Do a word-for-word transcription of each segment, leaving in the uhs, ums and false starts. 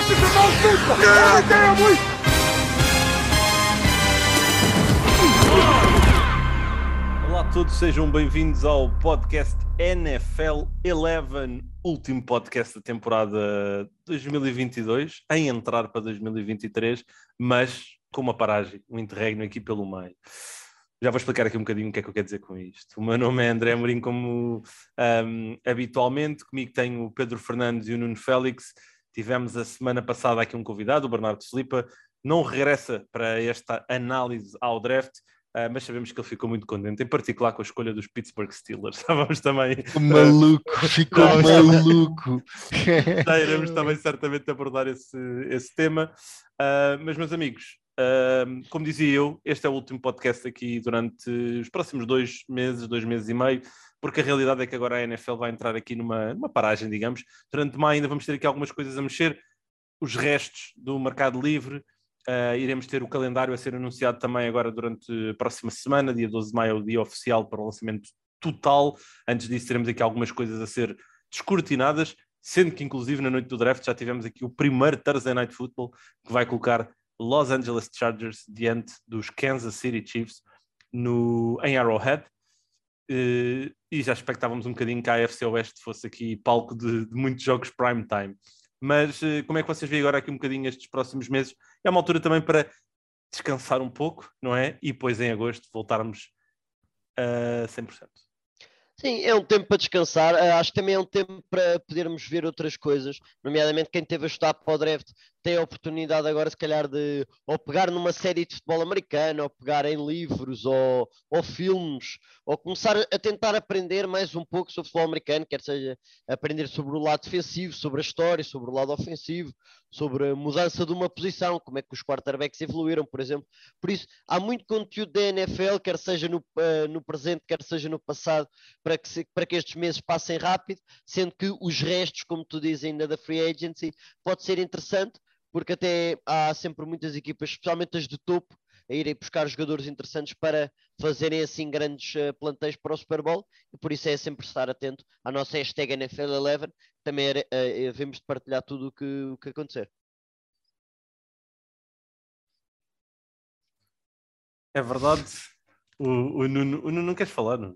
Olá a todos, sejam bem-vindos ao podcast N F L onze, último podcast da temporada dois mil e vinte e dois, em entrar para dois mil e vinte e três, mas com uma paragem, um interregno aqui pelo meio. Já vou explicar aqui um bocadinho o que é que eu quero dizer com isto. O meu nome é André Amorim, como um, habitualmente. Comigo tenho o Pedro Fernandes e o Nuno Félix. Tivemos a semana passada aqui um convidado, o Bernardo Slipa. Não regressa para esta análise ao draft, uh, mas sabemos que ele ficou muito contente, em particular com a escolha dos Pittsburgh Steelers. Vamos também... Uh, maluco, ficou maluco. Já iremos também certamente abordar esse, esse tema. Uh, mas, meus amigos... Uh, como dizia eu, este é o último podcast aqui durante os próximos dois meses, dois meses e meio, porque a realidade é que agora a N F L vai entrar aqui numa, numa paragem, digamos. Durante maio ainda vamos ter aqui algumas coisas a mexer, os restos do mercado livre, uh, iremos ter o calendário a ser anunciado também agora durante a próxima semana, dia doze de maio é o dia oficial para o lançamento total. Antes disso teremos aqui algumas coisas a ser descortinadas, sendo que inclusive na noite do draft já tivemos aqui o primeiro Thursday Night Football, que vai colocar Los Angeles Chargers diante dos Kansas City Chiefs no, em Arrowhead, uh, e já expectávamos um bocadinho que a A F C Oeste fosse aqui palco de, de muitos jogos prime time. Mas uh, como é que vocês veem agora aqui um bocadinho estes próximos meses? É uma altura também para descansar um pouco, não é? E depois em agosto voltarmos a cem por cento. Sim, é um tempo para descansar. Uh, acho que também é um tempo para podermos ver outras coisas, nomeadamente quem teve a estudar para o draft tem a oportunidade agora, se calhar, de ou pegar numa série de futebol americano, ou pegar em livros, ou, ou filmes, ou começar a tentar aprender mais um pouco sobre futebol americano, quer seja aprender sobre o lado defensivo, sobre a história, sobre o lado ofensivo, sobre a mudança de uma posição, como é que os quarterbacks evoluíram, por exemplo. Por isso, há muito conteúdo da N F L, quer seja no, uh, no presente, quer seja no passado, para que, se, para que estes meses passem rápido, sendo que os restos, como tu dizes ainda da Free Agency, pode ser interessante, porque até há sempre muitas equipas, especialmente as de topo, a irem buscar jogadores interessantes para fazerem assim grandes uh, planteios para o Super Bowl, e por isso é sempre estar atento à nossa hashtag N F L onze, também era, uh, devemos de partilhar tudo o que, o que acontecer. É verdade. O, o, Nuno, o Nuno não queres falar, não?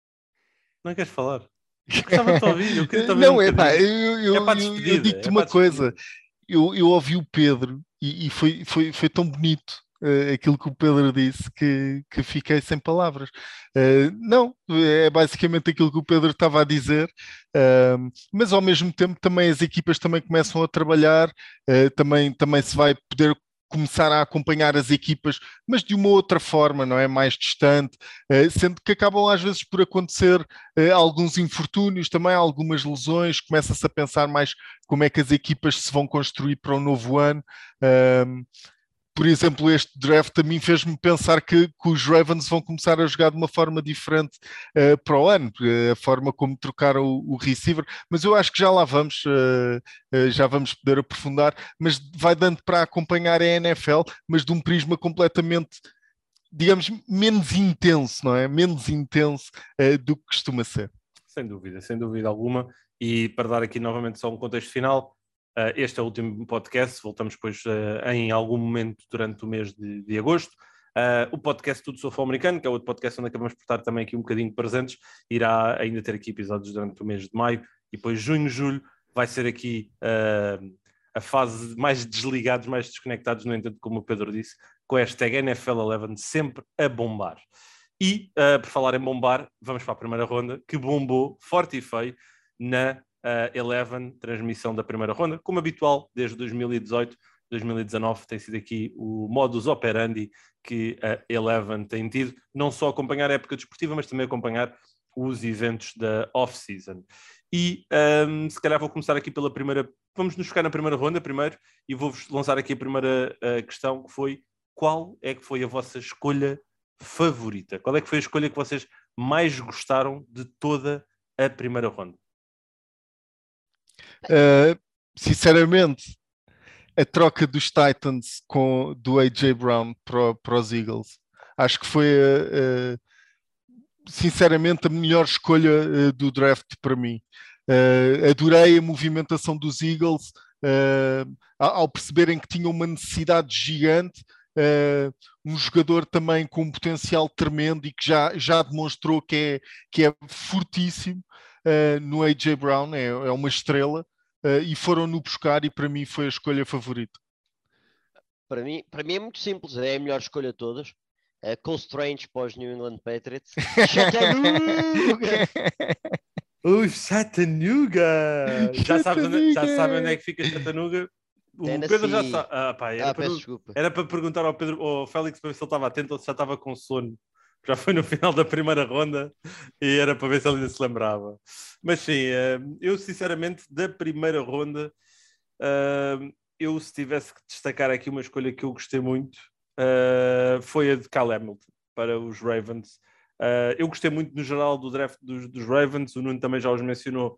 Não queres falar? Eu gostava de te ouvir, eu queria te ouvir. Não, um é pá, bocadinho. eu, eu, É para a eu, despedida, eu digo-te é uma para a despedida. coisa. Eu, eu ouvi o Pedro e, e foi, foi, foi tão bonito uh, aquilo que o Pedro disse que, que fiquei sem palavras. Uh, não, é basicamente aquilo que o Pedro estava a dizer, uh, mas ao mesmo tempo também as equipas também começam a trabalhar, uh, também, também se vai poder começar a acompanhar as equipas, mas de uma outra forma, não é? Mais distante, uh, sendo que acabam às vezes por acontecer uh, alguns infortúnios, também algumas lesões, começa-se a pensar mais como é que as equipas se vão construir para o novo ano. Um, por exemplo, este draft a mim fez-me pensar que, que os Ravens vão começar a jogar de uma forma diferente uh, para o ano, a forma como trocaram o, o receiver, mas eu acho que já lá vamos, uh, uh, já vamos poder aprofundar, mas vai dando para acompanhar a N F L, mas de um prisma completamente, digamos, menos intenso, não é? Menos intenso uh, do que costuma ser. Sem dúvida, sem dúvida alguma. E para dar aqui novamente só um contexto final, uh, este é o último podcast, voltamos depois uh, em algum momento durante o mês de, de agosto. Uh, o podcast Tudo Sobre Futebol Americano, que é outro podcast onde acabamos por estar também aqui um bocadinho presentes, irá ainda ter aqui episódios durante o mês de maio, e depois junho, julho, vai ser aqui uh, a fase mais desligados, mais desconectados, no entanto, como o Pedro disse, com a hashtag N F L onze sempre a bombar. E, uh, por falar em bombar, vamos para a primeira ronda, que bombou forte e feio na uh, onze, transmissão da primeira ronda, como habitual, desde dois mil e dezoito, dois mil e dezanove, tem sido aqui o modus operandi que a onze tem tido, não só acompanhar a época desportiva, mas também acompanhar os eventos da off-season. E um, se calhar vou começar aqui pela primeira, vamos nos focar na primeira ronda primeiro, e vou-vos lançar aqui a primeira uh, questão, que foi: qual é que foi a vossa escolha favorita? Qual é que foi a escolha que vocês mais gostaram de toda a primeira ronda? Uh, sinceramente, a troca dos Titans com, do A J Brown para, para os Eagles, acho que foi uh, uh, sinceramente a melhor escolha uh, do draft para mim. Uh, adorei a movimentação dos Eagles, uh, ao perceberem que tinham uma necessidade gigante, uh, um jogador também com um potencial tremendo e que já, já demonstrou que é, que é fortíssimo uh, no A J Brown, é, é uma estrela, uh, e foram-no buscar e para mim foi a escolha favorita. Para mim, para mim é muito simples, é a melhor escolha de todas. Uh, Cole Strange para os New England Patriots. Chattanooga! O Chattanooga! Já sabes onde, já sabe onde é que fica Chattanooga? O Tennessee. Pedro já sabe. Ah, pá, era, ah, para, peço desculpa. era para perguntar ao Pedro, ao Félix, para ver se ele estava atento ou se já estava com sono. Já foi no final da primeira ronda e era para ver se ele ainda se lembrava. Mas sim, eu sinceramente, da primeira ronda, eu se tivesse que destacar aqui uma escolha que eu gostei muito, foi a de Kyle Hamilton para os Ravens. Eu gostei muito no geral do draft dos, dos Ravens, o Nuno também já os mencionou,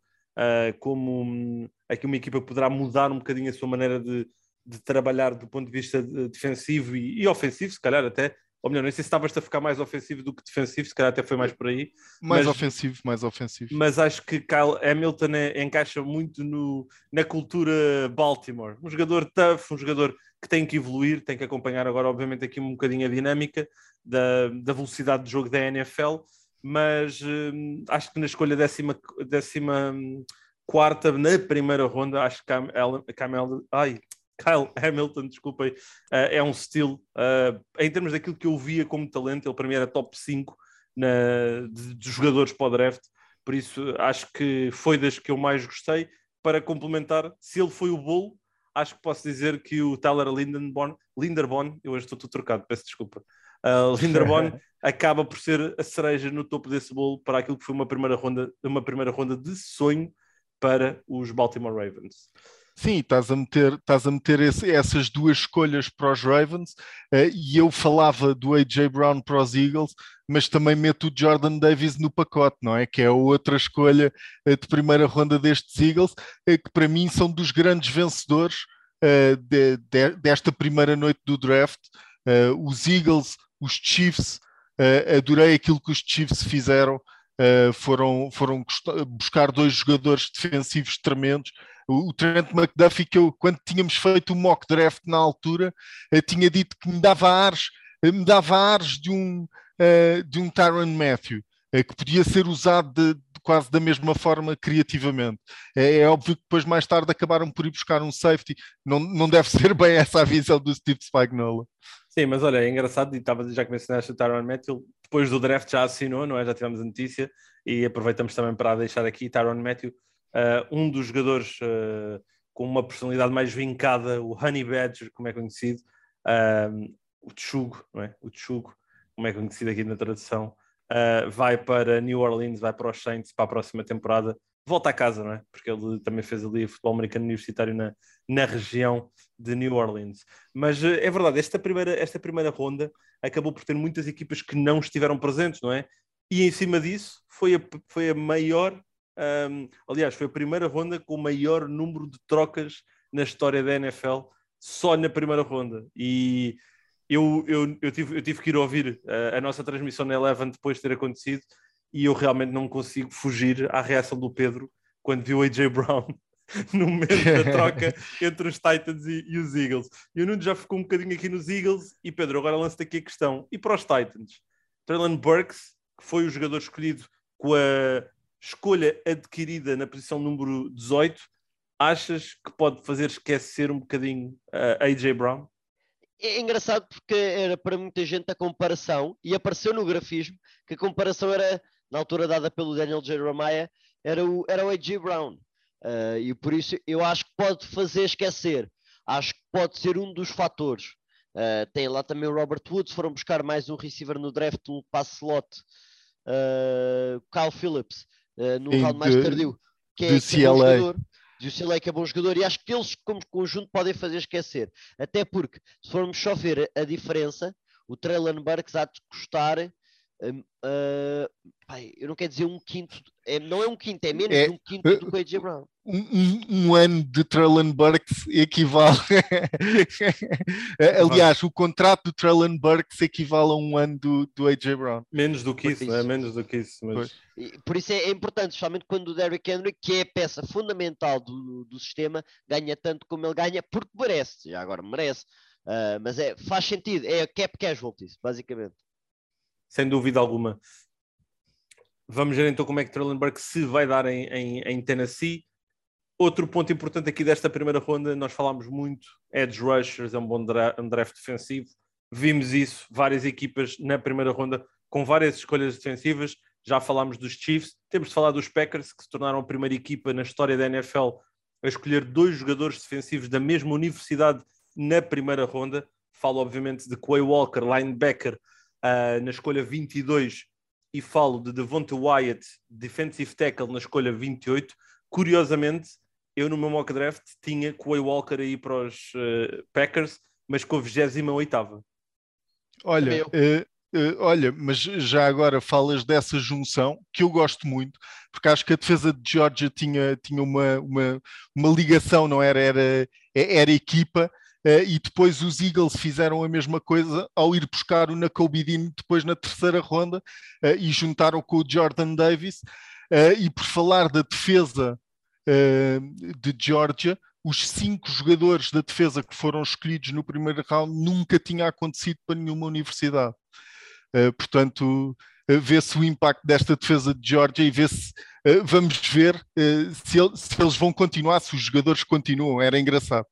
como um, aqui uma equipa poderá mudar um bocadinho a sua maneira de, de trabalhar do ponto de vista de, defensivo e, e ofensivo, se calhar até. Ou melhor, não sei se estavas a ficar mais ofensivo do que defensivo, se calhar até foi mais por aí. Mais mas, ofensivo, mais ofensivo. Mas acho que Kyle Hamilton é, encaixa muito no, na cultura Baltimore. Um jogador tough, um jogador que tem que evoluir, tem que acompanhar agora, obviamente, aqui um bocadinho a dinâmica da, da velocidade de jogo da N F L, mas hum, acho que na escolha décima, décima quarta, na primeira ronda, acho que Cam, Cam, ai, Kyle Hamilton, desculpem, uh, é um steal. Uh, em termos daquilo que eu via como talento, ele para mim era top cinco na, de, de jogadores para o draft, por isso acho que foi das que eu mais gostei. Para complementar, se ele foi o bolo, acho que posso dizer que o Tyler Linderbaum, Linderbaum eu hoje estou tudo trocado, peço desculpa, uh, Linderbaum acaba por ser a cereja no topo desse bolo para aquilo que foi uma primeira ronda, uma primeira ronda de sonho para os Baltimore Ravens. Sim, estás a meter, estás a meter esse, essas duas escolhas para os Ravens, uh, e eu falava do A J Brown para os Eagles, mas também meto o Jordan Davis no pacote, não é? Que é a outra escolha uh, de primeira ronda destes Eagles, uh, que para mim são dos grandes vencedores uh, de, de, desta primeira noite do draft. Uh, os Eagles, os Chiefs, uh, adorei aquilo que os Chiefs fizeram, uh, foram, foram buscar dois jogadores defensivos tremendos. O Trent McDuffie, que eu, quando tínhamos feito o mock draft na altura, uh, tinha dito que me dava ares, uh, me dava ares de um, uh, de um Tyrann Mathieu, uh, que podia ser usado de, de quase da mesma forma criativamente. É, é óbvio que depois, mais tarde, acabaram por ir buscar um safety. Não, não deve ser bem essa a visão do Steve Spagnuolo. Sim, mas olha, é engraçado, e estava, já que mencionaste o Tyrann Mathieu, depois do draft já assinou, não é? Já tivemos a notícia, e aproveitamos também para deixar aqui Tyrann Mathieu, Uh, um dos jogadores uh, com uma personalidade mais vincada, o Honey Badger, como é conhecido, uh, o Tchugo, não é? O Tchugo, como é conhecido aqui na tradução, uh, vai para New Orleans, vai para os Saints para a próxima temporada, volta a casa, não é? Porque ele também fez ali futebol americano universitário na, na região de New Orleans. Mas uh, é verdade, esta primeira, esta primeira ronda acabou por ter muitas equipas que não estiveram presentes, não é? E em cima disso foi a, foi a maior Um, aliás, foi a primeira ronda com o maior número de trocas na história da N F L, só na primeira ronda. E eu, eu, eu, tive, eu tive que ir ouvir a, a nossa transmissão na Eleven depois de ter acontecido, e eu realmente não consigo fugir à reação do Pedro quando viu A J Brown no momento da troca entre os Titans e, e os Eagles. E o Nuno já ficou um bocadinho aqui nos Eagles, e Pedro, agora lança-te aqui a questão. E para os Titans? Treylon Burks, que foi o jogador escolhido com a escolha adquirida na posição número dezoito, achas que pode fazer esquecer um bocadinho uh, A J Brown? É engraçado porque era para muita gente a comparação, e apareceu no grafismo que a comparação era, na altura dada pelo Daniel Jeremiah, era o, era o A J Brown. Uh, e por isso eu acho que pode fazer esquecer. Acho que pode ser um dos fatores. Uh, tem lá também o Robert Woods, foram buscar mais um receiver no draft, um pass slot, uh, Kyle Phillips, Uh, num round mais tardio, que é, que é bom jogador, de U C L A, que é bom jogador, e acho que eles como conjunto podem fazer esquecer, até porque se formos só ver a diferença, o Treylon Burks há de custar Uh, uh, pai, eu não quero dizer um quinto, é, não é um quinto, é menos É, de um quinto do que o A J Brown. Um, um, um ano de Treylon Burks equivale. Aliás, o contrato do Treylon Burks equivale a um ano do, do A J Brown. Menos do que isso, isso. Não é? Menos do que isso. Mas... E, por isso é, é importante, especialmente quando o Derrick Henry, que é a peça fundamental do, do sistema, ganha tanto como ele ganha, porque merece. Já agora merece. Uh, mas é, faz sentido. É cap casualties, basicamente. Sem dúvida alguma. Vamos ver então como é que Treylon Burks se vai dar em, em, em Tennessee. Outro ponto importante aqui desta primeira ronda, nós falámos muito, edge rushers, é um bom dra- um draft defensivo. Vimos isso, várias equipas na primeira ronda com várias escolhas defensivas. Já falámos dos Chiefs, temos de falar dos Packers, que se tornaram a primeira equipa na história da N F L a escolher dois jogadores defensivos da mesma universidade na primeira ronda. Falo obviamente de Quay Walker, linebacker, uh, na escolha vinte e dois, e falo de Devonta Wyatt, defensive tackle, na escolha vinte e oito. Curiosamente, eu no meu mock draft tinha Quay Walker aí para os uh, Packers, mas com a vigésima oitava. Olha, uh, uh, olha, mas já agora falas dessa junção, que eu gosto muito, porque acho que a defesa de Georgia tinha, tinha uma, uma, uma ligação, não era? Era, era equipa, uh, e depois os Eagles fizeram a mesma coisa ao ir buscar o Nakobe Dean depois na terceira ronda, uh, e juntaram com o Jordan Davis. Uh, e por falar da defesa Uh, de Georgia, os cinco jogadores da defesa que foram escolhidos no primeiro round nunca tinha acontecido para nenhuma universidade. Uh, portanto, uh, vê-se o impacto desta defesa de Georgia e vê-se, uh, vamos ver uh, se, ele, se eles vão continuar, se os jogadores continuam. Era engraçado.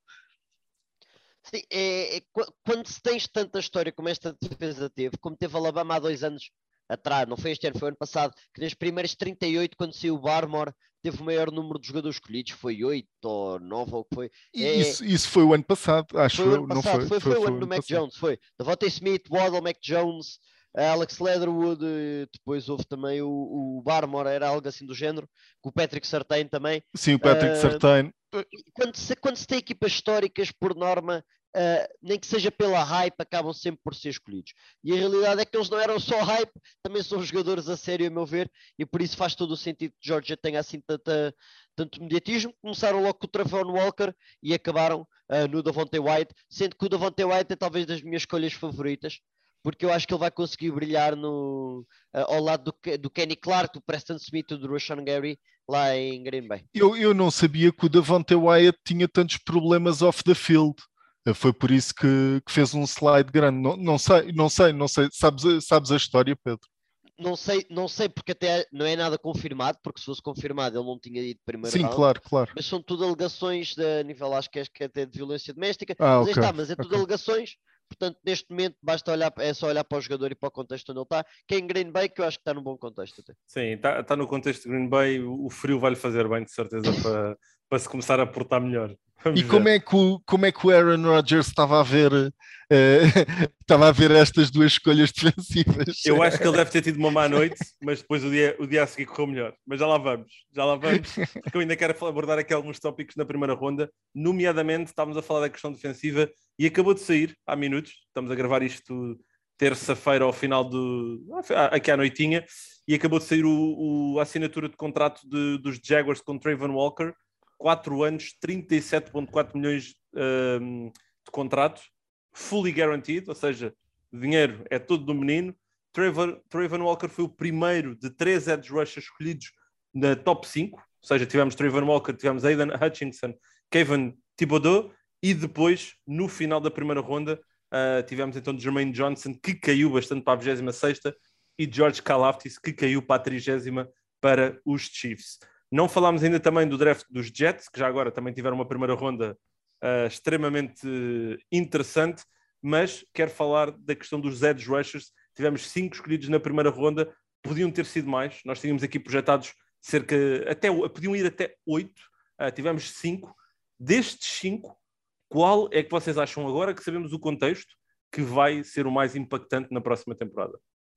Sim, é, é, quando se tens tanta história como esta defesa teve, como teve a Alabama há dois anos atrás, não foi este ano, foi ano passado, que nas primeiras trinta e oito, quando saiu o Barmore, teve o maior número de jogadores escolhidos, foi oito ou nove, ou o que foi. É, isso, isso foi o ano passado, acho foi o ano passado, não foi? Foi, foi, foi, foi o ano do Mac passado. Jones, foi. Devontae Smith, Waddle, Mac Jones, Alex Leatherwood, depois houve também o, o Barmore, era algo assim do género, com o Patrick Surtain também. Sim, o Patrick uh, Surtain. Quando se, quando se tem equipas históricas, por norma, Uh, nem que seja pela hype, acabam sempre por ser escolhidos. E a realidade é que eles não eram só hype, também são jogadores a sério, a meu ver, e por isso faz todo o sentido que Georgia tenha assim tanta, tanto mediatismo. Começaram logo com o Travon Walker e acabaram uh, no Devonta Wyatt, sendo que o Devonta Wyatt é talvez das minhas escolhas favoritas, porque eu acho que ele vai conseguir brilhar no, uh, ao lado do, do Kenny Clark, do Preston Smith e do Rashawn Gary lá em Green Bay. Eu, eu não sabia que o Devonta Wyatt tinha tantos problemas off the field. Foi por isso que, que fez um slide grande. Não, não sei, não sei, não sei. Sabes, sabes a história, Pedro? Não sei, não sei porque até não é nada confirmado, porque se fosse confirmado ele não tinha ido primeiro Sim, round, claro, claro. Mas são tudo alegações de nível, acho que é, que é até de violência doméstica. Ah, mas okay, está, mas é tudo okay. alegações. Portanto, neste momento basta olhar, é só olhar para o jogador e para o contexto onde ele está, que é em Green Bay, que eu acho que está num bom contexto até. Sim, está, está no contexto de Green Bay, o frio vai-lhe fazer bem, de certeza, para, para se começar a portar melhor. Vamos e como é, que o, como é que o Aaron Rodgers estava a ver uh, estava a ver estas duas escolhas defensivas? Eu acho que ele deve ter tido uma má noite, mas depois o dia, o dia a seguir correu melhor. Mas já lá vamos, já lá vamos, porque eu ainda quero abordar aqui alguns tópicos na primeira ronda, nomeadamente estávamos a falar da questão defensiva e acabou de sair há minutos, estamos a gravar isto terça-feira ao final do... aqui à noitinha, e acabou de sair o, o, a assinatura de contrato de, dos Jaguars com Travon Walker, quatro anos, trinta e sete vírgula quatro milhões um, de contrato, fully guaranteed, ou seja, o dinheiro é todo do menino. Travon, Travon Walker foi o primeiro de três edge rushers escolhidos na top cinco, ou seja, tivemos Travon Walker, tivemos Aidan Hutchinson, Kevin Thibodeau, e depois, no final da primeira ronda, uh, tivemos então Jermaine Johnson, que caiu bastante para a vigésima sexta, e George Karlaftis, que caiu para a trigésima para os Chiefs. Não falámos ainda também do draft dos Jets, que já agora também tiveram uma primeira ronda uh, extremamente interessante, mas quero falar da questão dos edge rushers. Tivemos cinco escolhidos na primeira ronda, podiam ter sido mais, nós tínhamos aqui projetados cerca, até, podiam ir até oito, uh, tivemos cinco. Destes cinco, qual é que vocês acham agora que sabemos o contexto que vai ser o mais impactante na próxima temporada?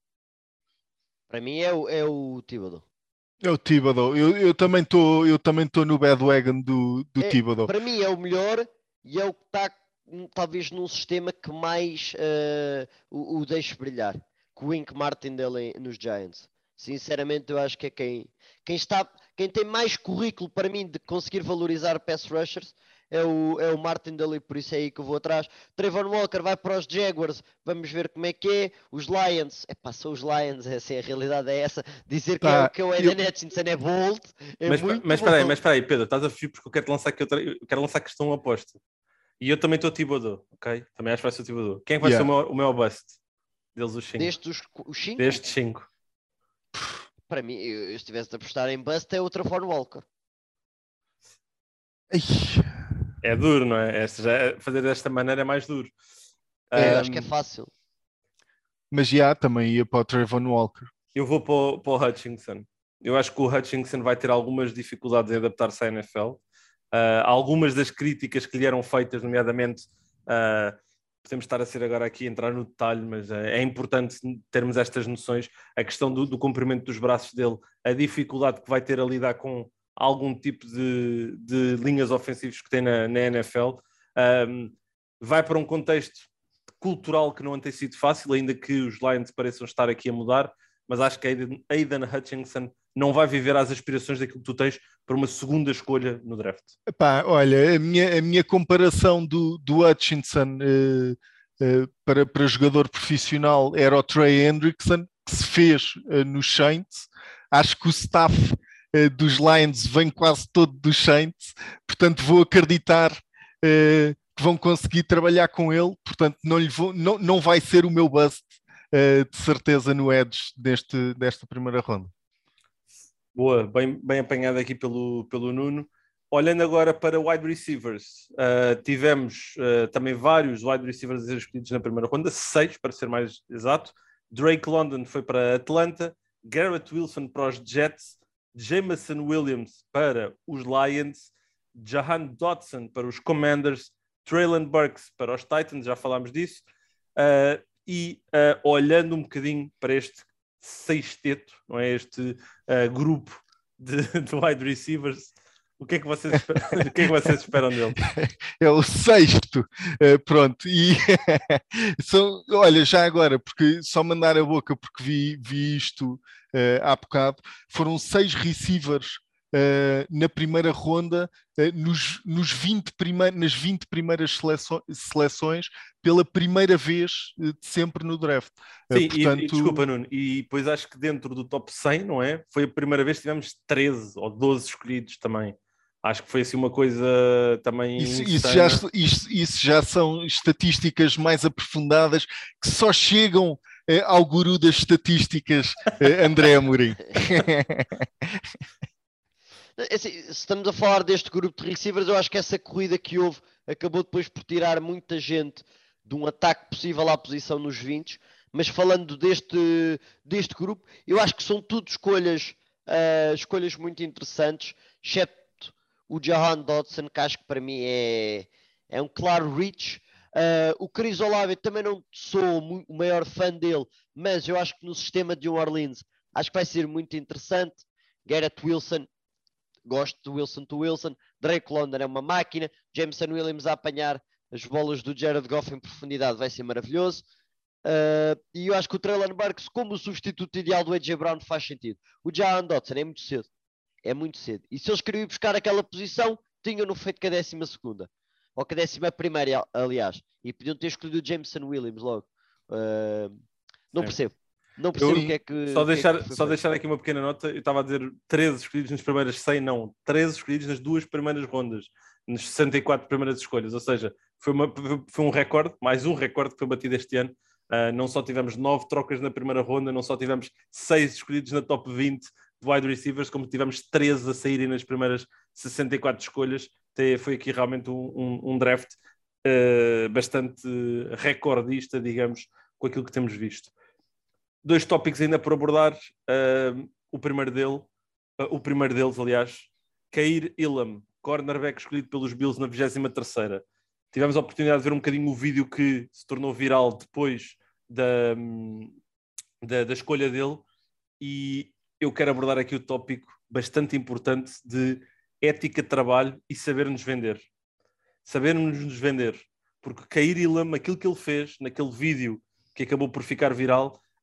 Para mim é o, é o Thibodeau. É o Thibodeau. Eu, eu também estou eu também estou no bandwagon do, do é, Thibodeau. Para mim é o melhor e é o que está talvez num sistema que mais uh, o, o deixe brilhar. que o Wink Martindale nos Giants. Sinceramente, eu acho que é quem, quem, está, quem tem mais currículo para mim de conseguir valorizar pass rushers é o, é o Martindale, por isso é aí que eu vou atrás. Trayvon Walker vai para os Jaguars, vamos ver como é que é. Os Lions, é pá, são os Lions, essa é a realidade, é essa. Dizer que, é, Pá, que o Aiden eu... Hutchinson é bold, é mas, muito mas espera aí, bold. mas espera aí, Pedro, estás a fugir porque eu quero lançar, que eu, eu quero lançar questão oposta. E eu também estou Thibodeau, ok? Também acho que vai ser o Thibodeau. Quem é que vai Yeah. ser o meu, o meu bust? Deles os cinco. Destes os cinco? Destes cinco. Para mim, eu, eu estivesse a apostar em bust, é o Trayvon Walker. Ai, É duro, não é? Este já, fazer desta maneira é mais duro. É, eu Um, acho que é fácil. mas já também ia para o Trayvon Walker. Eu vou para o, para o Hutchinson. Eu acho que o Hutchinson vai ter algumas dificuldades em adaptar-se à N F L. Uh, algumas das críticas que lhe eram feitas, nomeadamente, uh, podemos estar a ser agora aqui a entrar no detalhe, mas uh, é importante termos estas noções. A questão do, do comprimento dos braços dele, a dificuldade que vai ter a lidar com algum tipo de, de linhas ofensivas que tem na, na N F L. Um, vai para um contexto cultural que não tem sido fácil, ainda que os Lions pareçam estar aqui a mudar, mas acho que Aiden, Aiden Hutchinson não vai viver às aspirações daquilo que tu tens para uma segunda escolha no draft. Epá, olha, a minha, a minha comparação do, do Hutchinson uh, uh, para, para jogador profissional era o Trey Hendrickson, que se fez uh, nos Saints. Acho que o staff uh, dos Lions vem quase todo dos Saints, portanto vou acreditar uh, que vão conseguir trabalhar com ele, portanto não, lhe vou, não, não vai ser o meu bust uh, de certeza no edge deste, desta primeira ronda. Boa, bem, bem apanhado aqui pelo, pelo Nuno. Olhando agora para wide receivers, uh, tivemos uh, também vários wide receivers a ser escolhidos na primeira ronda, seis para ser mais exato. Drake London foi para Atlanta, Garrett Wilson para os Jets, Jameson Williams para os Lions, Jahan Dotson para os Commanders, Treylon Burks para os Titans, já falámos disso, uh, e uh, olhando um bocadinho para este sexteto, não é? Este uh, grupo de, de wide receivers, o que é que vocês esperam, o que é que vocês esperam dele? É o sexto, uh, pronto, e são, olha, já agora, porque só mandar a boca, porque vi, vi isto uh, há bocado, foram seis receivers Uh, na primeira ronda, uh, nos, nos vinte prime- nas vinte primeiras seleço- seleções, pela primeira vez uh, de sempre no draft. Uh, Sim, portanto... e, e desculpa, Nuno, e depois acho que dentro do top cem, não é? Foi a primeira vez que tivemos treze ou doze escolhidos também. Acho que foi assim uma coisa também Isso, isso, já, isso, isso já são estatísticas mais aprofundadas que só chegam uh, ao guru das estatísticas, uh, André Amorim. Assim, se estamos a falar deste grupo de receivers, eu acho que essa corrida que houve acabou depois por tirar muita gente de um ataque possível à posição nos vinte, mas falando deste, deste grupo, eu acho que são tudo escolhas, uh, escolhas muito interessantes, excepto o Jahan Dotson, que acho que para mim é, é um claro reach. Uh, o Chris Olave também não sou o maior fã dele, mas eu acho que no sistema de New Orleans acho que vai ser muito interessante. Garrett Wilson, gosto do Wilson to Wilson. Drake London é uma máquina. Jameson Williams a apanhar as bolas do Jared Goff em profundidade vai ser maravilhoso. Uh, e eu acho que o Treylon Burks, como o substituto ideal do A J Brown, faz sentido. O Jahan Dotson é muito cedo. É muito cedo. E se eles queriam ir buscar aquela posição, tinham-no feito com a décima segunda. Ou com a décima primeira, aliás. E podiam ter escolhido o Jameson Williams logo. Uh, não Sim. percebo. Não percebo Eu, o que é que. Só, deixar, que é que só deixar aqui uma pequena nota. Eu estava a dizer treze escolhidos nas primeiras cem, não. treze escolhidos nas duas primeiras rondas, nas sessenta e quatro primeiras escolhas. Ou seja, foi, uma, foi um recorde, mais um recorde que foi batido este ano. Uh, não só tivemos nove trocas na primeira ronda, não só tivemos seis escolhidos na top vinte de wide receivers, como tivemos treze a saírem nas primeiras sessenta e quatro escolhas. Foi aqui realmente um, um, um draft uh, bastante recordista, digamos, com aquilo que temos visto. Dois tópicos ainda por abordar. Uh, o primeiro dele, uh, o primeiro deles, aliás, Ka'ir Elam, cornerback escolhido pelos Bills na vigésima terceira. Tivemos a oportunidade de ver um bocadinho o vídeo que se tornou viral depois da, da, da escolha dele, e eu quero abordar aqui o tópico bastante importante de ética de trabalho e saber-nos vender. Saber-nos nos vender. Porque Ka'ir Elam, aquilo que ele fez naquele vídeo que acabou por ficar viral,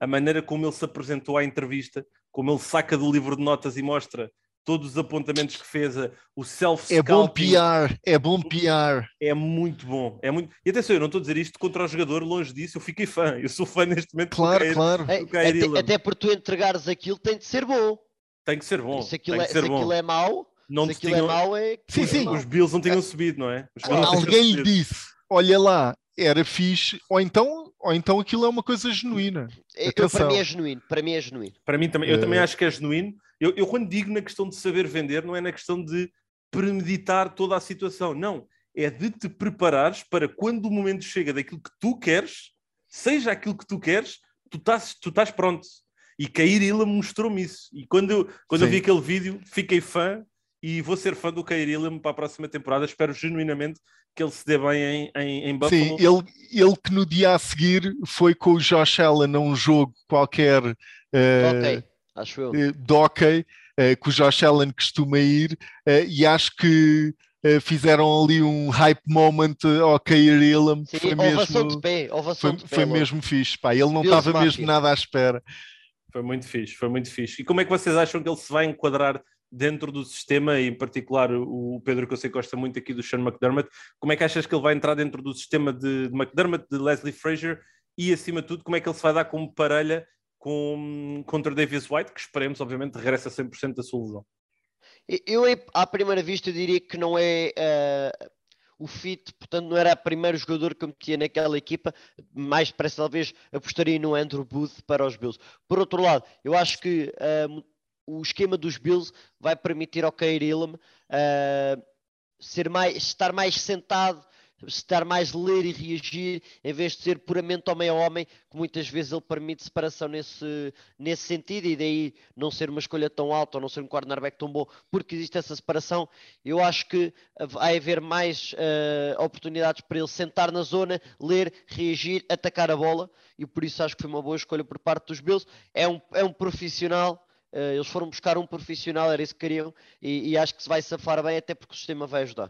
a maneira como ele se apresentou à entrevista, como ele saca do livro de notas e mostra todos os apontamentos que fez, o self-scouting. É bom P R, é bom P R. É muito bom. É muito... E atenção, eu não estou a dizer isto contra o jogador, longe disso, eu fiquei fã. Eu sou fã neste momento claro, do Kyrie, claro. do Kyrie até, até por tu entregares aquilo tem de ser bom. Tem que ser bom. Se aquilo, tem é, que ser se bom. aquilo é mau, não se aquilo tinham... é mau é... Sim, sim. Os Bills não tinham subido, não é? Os Bills Alguém lhe disse, olha lá, era fixe, ou então, ou então aquilo é uma coisa genuína. Eu, para mim é genuíno, para mim é genuíno. Para mim também, eu uh... também acho que é genuíno. Eu, eu quando digo na questão de saber vender, não é na questão de premeditar toda a situação, não. É de te preparares para quando o momento chega daquilo que tu queres, seja aquilo que tu queres, tu estás, tu estás pronto. E Kyrie Irving mostrou-me isso. E quando, eu, quando eu vi aquele vídeo, fiquei fã e vou ser fã do Kyrie Irving para a próxima temporada. Espero genuinamente que ele se dê bem em, em, em Buffalo. Sim, ele, ele que no dia a seguir foi com o Josh Allen a um jogo qualquer uh, ok, acho eu. Uh, de hockey, uh, que o Josh Allen costuma ir, uh, e acho que uh, fizeram ali um hype moment ao Kyrie Irving. Sim, foi ovação mesmo, de pé, ovação foi, de pé. foi mesmo fixe, pá. Ele não estava mesmo nada à espera. Foi muito fixe, foi muito fixe. E como é que vocês acham que ele se vai enquadrar dentro do sistema, e em particular o Pedro, que eu sei que gosta muito aqui do Sean McDermott, como é que achas que ele vai entrar dentro do sistema de, de McDermott, de Leslie Frazier, e acima de tudo, como é que ele se vai dar como parelha com, contra Davis White, que esperemos, obviamente, regressa a cem por cento da sua lesão? Eu, à primeira vista, eu diria que não é... Uh... o fit, portanto não era o primeiro jogador que eu metia naquela equipa, mais parece talvez apostaria no Andrew Booth para os Bills. Por outro lado, eu acho que uh, o esquema dos Bills vai permitir ao Kyrie Irving uh, ser mais, estar mais sentado, estar mais ler e reagir, em vez de ser puramente homem a homem, que muitas vezes ele permite separação nesse, nesse sentido, e daí não ser uma escolha tão alta ou não ser um cornerback tão bom, porque existe essa separação. Eu acho que vai haver mais uh, oportunidades para ele sentar na zona, ler, reagir, atacar a bola, e por isso acho que foi uma boa escolha por parte dos Bills. É um, é um profissional, uh, eles foram buscar um profissional, era isso que queriam, e, e acho que se vai safar bem, até porque o sistema vai ajudar.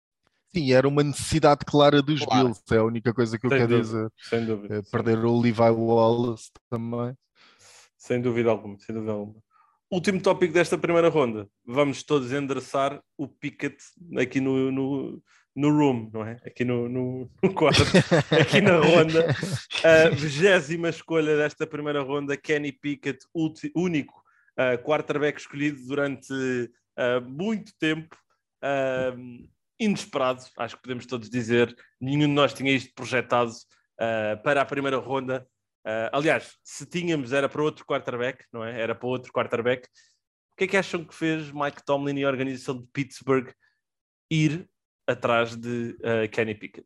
Sim, era uma necessidade clara dos claro. Bills, é a única coisa que eu sem quero dúvida, dizer. Sem dúvida. É, perder sem o Levi Wallace também. Sem dúvida alguma, sem dúvida alguma. Último tópico desta primeira ronda. Vamos todos endereçar o Pickett aqui no, no, no room, não é? Aqui no, no, no quarto, aqui na ronda. A vigésima escolha desta primeira ronda, Kenny Pickett, único uh, quarterback escolhido durante uh, muito tempo. Uh, inesperado, acho que podemos todos dizer. Nenhum de nós tinha isto projetado uh, para a primeira ronda. Uh, aliás, se tínhamos era para outro quarterback, não é? Era para outro quarterback. O que é que acham que fez Mike Tomlin e a organização de Pittsburgh ir atrás de uh, Kenny Pickett?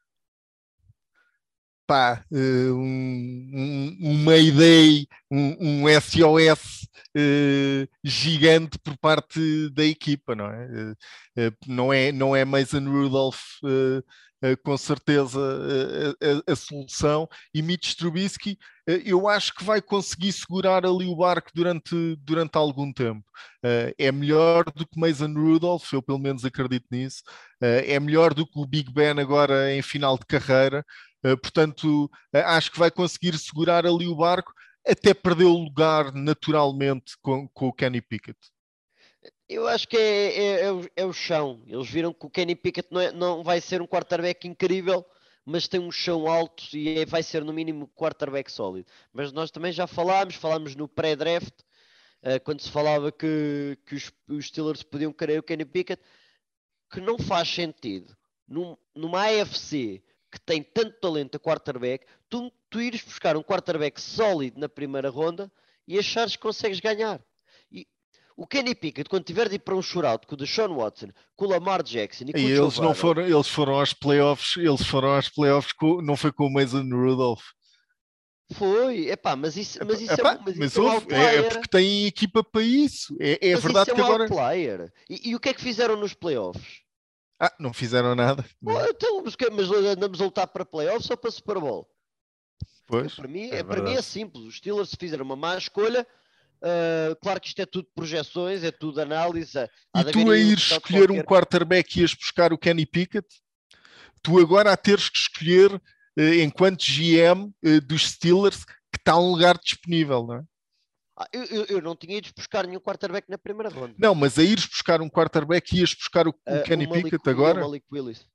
Pá, um, um, um Mayday, um, um S O S uh, gigante por parte da equipa, não é? Uh, uh, não é, não é Mason Rudolph uh, uh, com certeza uh, a, a solução, e Mitch Trubisky uh, eu acho que vai conseguir segurar ali o barco durante, durante algum tempo. Uh, é melhor do que Mason Rudolph, eu pelo menos acredito nisso. Uh, é melhor do que o Big Ben agora em final de carreira. Uh, portanto, uh, acho que vai conseguir segurar ali o barco até perder o lugar naturalmente com, com o Kenny Pickett. Eu acho que é, é, é, o, é o chão. Eles viram que o Kenny Pickett não, é, não vai ser um quarterback incrível, mas tem um chão alto e é, vai ser no mínimo quarterback sólido. Mas nós também já falámos, falámos no pré-draft, uh, quando se falava que, que os, os Steelers podiam querer o Kenny Pickett, que não faz sentido num, numa A F C que tem tanto talento a quarterback, tu, tu ires buscar um quarterback sólido na primeira ronda e achares que consegues ganhar. E o Kenny Pickett, quando tiver de ir para um shootout com o Deshaun Watson, com o Lamar Jackson e com e o eles não foram, eles foram aos playoffs, eles foram aos playoffs com, não foi com o Mason Rudolph. Foi, epá, mas isso, mas isso epá, é, mas mas isso houve, é um outlier. É porque têm equipa para isso. É, é mas verdade isso é que um agora. Outlier. E, e o que é que fizeram nos playoffs? Ah, não fizeram nada. Oh, então, mas, mas andamos a lutar para playoffs ou para Super Bowl? Pois, para mim, é, para mim é simples. Os Steelers fizeram uma má escolha. Uh, claro que isto é tudo projeções, é tudo análise. E tu a ires escolher um quarterback e ias buscar o Kenny Pickett, tu agora a teres que escolher, uh, enquanto G M uh, dos Steelers, que está um lugar disponível, não é? Ah, eu, eu, eu não tinha ido buscar nenhum quarterback na primeira ronda. Não, mas a ires buscar um quarterback, ias buscar o, o uh, Kenny o Malik, Pickett agora? E o Malik Willis.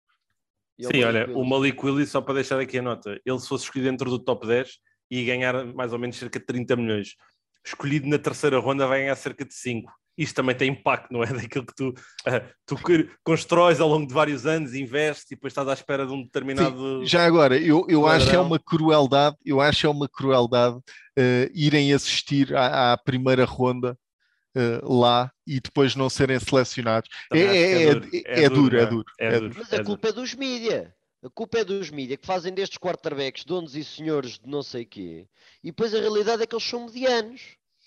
E Sim, o olha, Willis. o Malik Willis, só para deixar aqui a nota, ele se fosse escolhido dentro do top dez ia ganhar mais ou menos cerca de trinta milhões. Escolhido na terceira ronda vai ganhar cerca de cinco. Isto também tem impacto, não é? Daquilo que tu, uh, tu constróis ao longo de vários anos, investes e depois estás à espera de um determinado... Sim, já agora, eu, eu padrão. acho que é uma crueldade, eu acho que é uma crueldade uh, irem assistir à, à primeira ronda uh, lá e depois não serem selecionados. É, é, é, duro, é, é, é, duro, é, duro, é, é duro. Mas a culpa é dos mídia. A culpa é dos mídia que fazem destes quarterbacks donos e senhores de não sei quê. E depois a realidade é que eles são medianos.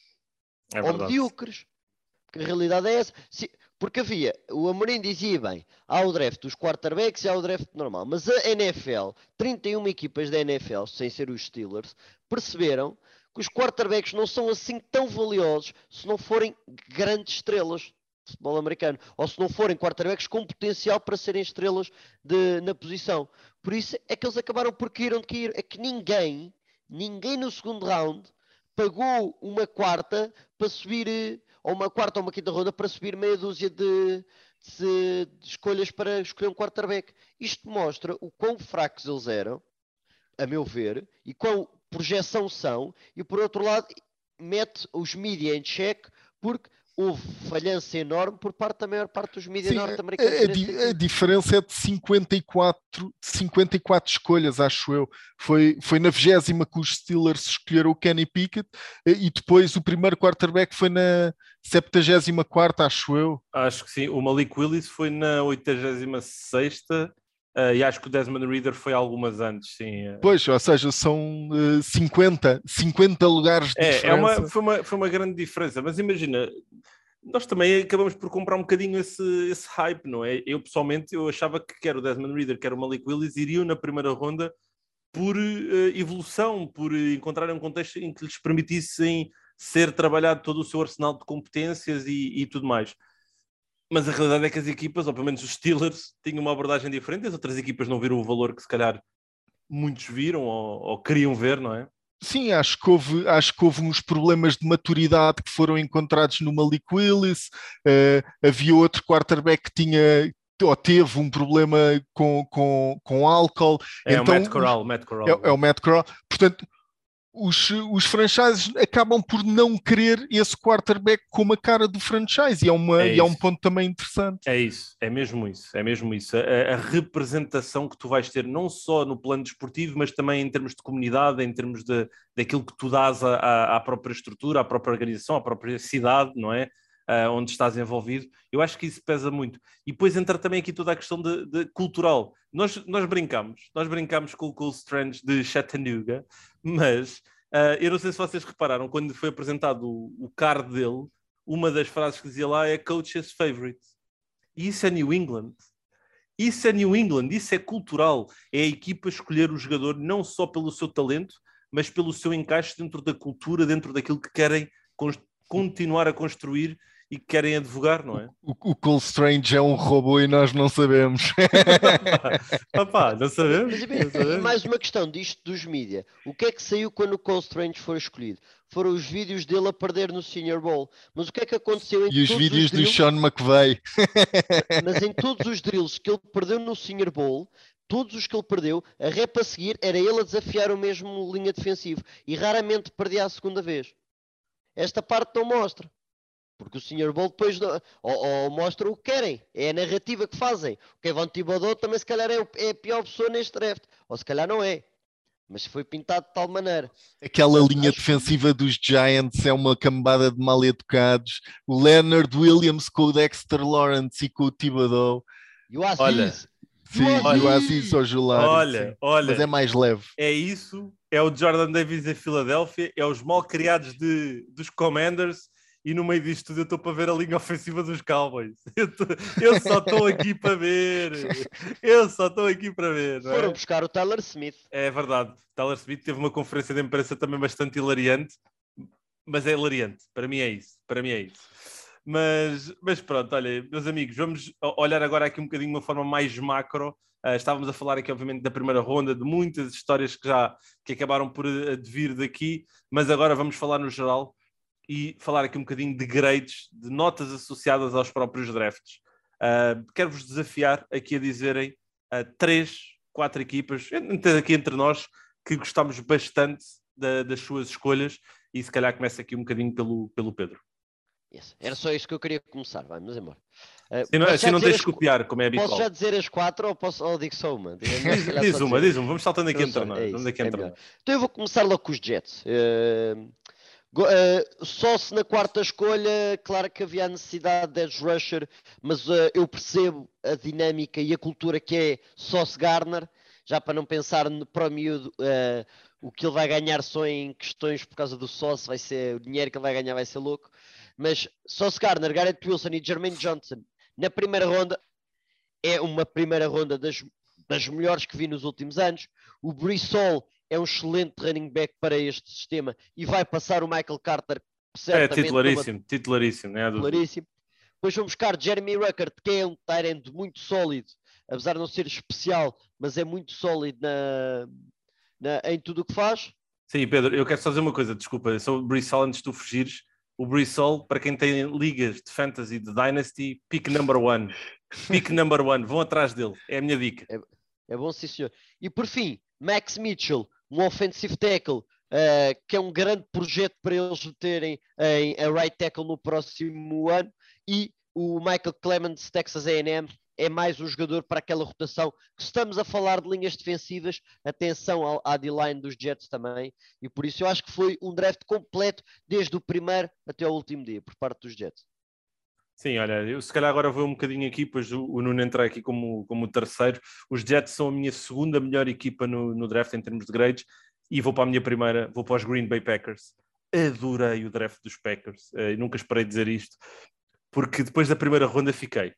É ou medíocres. Porque a realidade é essa. Se, porque havia, o Amorim dizia bem, há o draft dos quarterbacks e há o draft normal. Mas a N F L, trinta e uma equipas da N F L, sem ser os Steelers, perceberam que os quarterbacks não são assim tão valiosos se não forem grandes estrelas de futebol americano. Ou se não forem quarterbacks com potencial para serem estrelas de, na posição. Por isso é que eles acabaram por cair onde cair. É que ninguém, ninguém no segundo round pagou uma quarta para subir, ou uma quarta ou uma quinta ronda para subir meia dúzia de, de, de escolhas para escolher um quarterback. Isto mostra o quão fracos eles eram, a meu ver, e quão projeção são, e por outro lado mete os mídia em xeque, porque houve falhança enorme por parte da maior parte dos mídias norte-americanos. A, a, a diferença é de cinquenta e quatro, cinquenta e quatro escolhas, acho eu. Foi, foi na vigésima que os Steelers escolheram o Kenny Pickett e depois o primeiro quarterback foi na septuagésima quarta, acho eu. Acho que sim. O Malik Willis foi na oitagésima sexta uh, e acho que o Desmond Ridder foi algumas antes, sim. Pois, ou seja, são uh, cinquenta, cinquenta lugares de é, diferença. É uma, foi, uma, foi uma grande diferença, mas imagina... Nós também acabamos por comprar um bocadinho esse, esse hype, não é? Eu, pessoalmente, eu achava que quer o Desmond Ridder, quer o Malik Willis, iriam na primeira ronda por uh, evolução, por uh, encontrarem um contexto em que lhes permitissem ser trabalhado todo o seu arsenal de competências e, e tudo mais. Mas a realidade é que as equipas, ou pelo menos os Steelers, tinham uma abordagem diferente, as outras equipas não viram o valor que se calhar muitos viram ou, ou queriam ver, não é? Sim, acho que, houve, acho que houve uns problemas de maturidade que foram encontrados no Malik Willis. Uh, havia outro quarterback que tinha ou teve um problema com, com, com álcool. É então, o Matt Corral. Matt Corral é, é o Matt Corral. Portanto, os, os franchises acabam por não querer esse quarterback como a cara do franchise. E é, uma, é, e é um ponto também interessante. É isso, é mesmo isso. É mesmo isso. A, a representação que tu vais ter não só no plano desportivo, mas também em termos de comunidade, em termos de, daquilo que tu dás à, à, à própria estrutura, à própria organização, à própria cidade, não é? Uh, onde estás envolvido. Eu acho que isso pesa muito. E depois entra também aqui toda a questão de, de cultural. Nós, nós brincamos, nós brincamos com o Cole Strange de Chattanooga, mas uh, eu não sei se vocês repararam, quando foi apresentado o, o card dele, uma das frases que dizia lá é Coach's Favorite. E isso é New England. Isso é New England, isso é cultural. É a equipa escolher o jogador não só pelo seu talento, mas pelo seu encaixe dentro da cultura, dentro daquilo que querem continuar a construir e que querem advogar, não é? O, o Cole Strange é um robô e nós não sabemos. Papá, não sabemos. Mas, mas, não sabemos. E mais uma questão disto dos mídia. O que é que saiu quando o Cole Strange foi escolhido? Foram os vídeos dele a perder no Senior Bowl. Mas o que é que aconteceu em e os todos vídeos os drills? do Sean McVay. Mas em todos os drills que ele perdeu no Senior Bowl, todos os que ele perdeu, a rep a seguir era ele a desafiar o mesmo linha defensivo. E raramente perdia a segunda vez. Esta parte não mostra. Porque o senhor Bowl depois ou, ou mostra o que querem. É a narrativa que fazem. O Kevin Thibodeau também se calhar é, é a pior pessoa neste draft. Ou se calhar não é. Mas foi pintado de tal maneira. Aquela Portanto, linha acho... defensiva dos Giants é uma cambada de mal educados. O Leonard Williams com o Dexter Lawrence e com o Thibodeau. E o Aziz. Olha, sim, olha, e o Aziz ao Julari. Olha, sim. olha. Mas é mais leve. É isso. É o Jordan Davis em Filadélfia. É os mal criados de, dos Commanders. E no meio disto tudo eu estou para ver a linha ofensiva dos Cowboys. Eu, tô, eu só estou aqui para ver. Eu só estou aqui para ver. Não é? Foram buscar o Tyler Smith. É verdade. Tyler Smith teve uma conferência de imprensa também bastante hilariante. Mas é hilariante. Para mim é isso. Para mim é isso. Mas, mas pronto, olha, meus amigos, vamos olhar agora aqui um bocadinho de uma forma mais macro. Uh, estávamos a falar aqui, obviamente, da primeira ronda, de muitas histórias que já que acabaram por advir daqui, mas agora vamos falar no geral e falar aqui um bocadinho de grades, de notas associadas aos próprios drafts. Uh, quero-vos desafiar aqui a dizerem uh, três, quatro equipas, aqui entre nós, que gostamos bastante da, das suas escolhas, e se calhar começa aqui um bocadinho pelo, pelo Pedro. Yes. Era só isso que eu queria começar. Vamos embora. Uh, assim não, assim não tens de copiar, como é habitual. Posso já dizer as quatro ou, posso, ou digo só uma? Diz, diz uma, dizer. diz uma. Vamos saltando aqui entre nós. É Vamos aqui é entre nós. Então eu vou começar logo com os Jets. Uh, uh, só se na quarta escolha, claro que havia a necessidade de edge rusher, mas uh, eu percebo a dinâmica e a cultura que é Sauce Gardner, já para não pensar no, para o miúdo, uh, o que ele vai ganhar só em questões por causa do Sauce, vai ser, o dinheiro que ele vai ganhar vai ser louco. Mas Sauce Gardner, Garrett Wilson e Jermaine Johnson na primeira ronda é uma primeira ronda das, das melhores que vi nos últimos anos. O Breece Hall é um excelente running back para este sistema e vai passar o Michael Carter certamente. É titularíssimo, uma... titularíssimo, não é? Titularíssimo. Depois vamos buscar Jeremy Ruckert, que é um tight end muito sólido, apesar de não ser especial, mas é muito sólido na, na, em tudo o que faz. Sim, Pedro, eu quero só dizer uma coisa, desculpa, sobre o Breece Hall, antes de tu fugires. O Breece Hall, para quem tem ligas de Fantasy, de Dynasty, pick number one. Pick number one. Vão atrás dele. É a minha dica. É, é bom, sim, senhor. E por fim, Max Mitchell, um offensive tackle, uh, que é um grande projeto para eles terem em a right tackle no próximo ano. E o Michael Clemens, Texas A and M, é mais um jogador para aquela rotação. Que estamos a falar de linhas defensivas, atenção ao, à D-line dos Jets também, e por isso eu acho que foi um draft completo, desde o primeiro até o último dia, por parte dos Jets. Sim, olha, eu se calhar agora vou um bocadinho aqui, pois o, o Nuno entrar aqui como, como terceiro. Os Jets são a minha segunda melhor equipa no, no draft em termos de grades, e vou para a minha primeira, vou para os Green Bay Packers. Adorei o draft dos Packers, uh, nunca esperei dizer isto, porque depois da primeira ronda fiquei...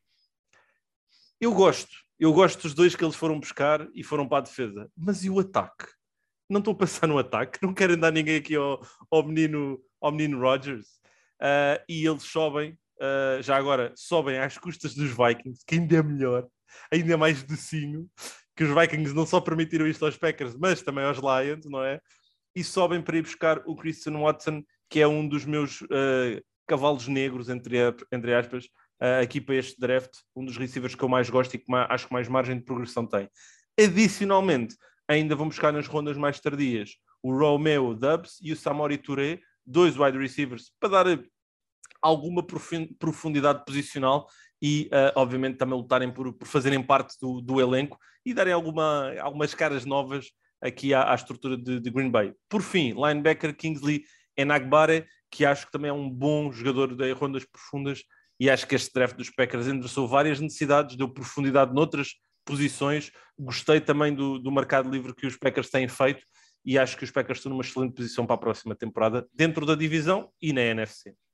Eu gosto, eu gosto dos dois que eles foram buscar e foram para a defesa, mas e o ataque? Não estou a pensar no ataque, não querem dar ninguém aqui ao, ao, menino, ao menino Rodgers. Uh, e eles sobem, uh, já agora, sobem às custas dos Vikings, que ainda é melhor, ainda é mais docinho, que os Vikings não só permitiram isto aos Packers, mas também aos Lions, não é? E sobem para ir buscar o Christian Watson, que é um dos meus uh, cavalos negros, entre, entre aspas, Uh, aqui para este draft, um dos receivers que eu mais gosto e que mais, acho que mais margem de progressão tem. Adicionalmente, ainda vão buscar nas rondas mais tardias o Romeo Doubs e o Samori Touré, dois wide receivers, para dar alguma profundidade posicional e, uh, obviamente, também lutarem por, por fazerem parte do, do elenco e darem alguma, algumas caras novas aqui à, à estrutura de, de Green Bay. Por fim, linebacker Kingsley Enagbare, que acho que também é um bom jogador de rondas profundas. E acho que este draft dos Packers endereçou várias necessidades, deu profundidade noutras posições. Gostei também do, do mercado livre que os Packers têm feito e acho que os Packers estão numa excelente posição para a próxima temporada, dentro da divisão e na N F C.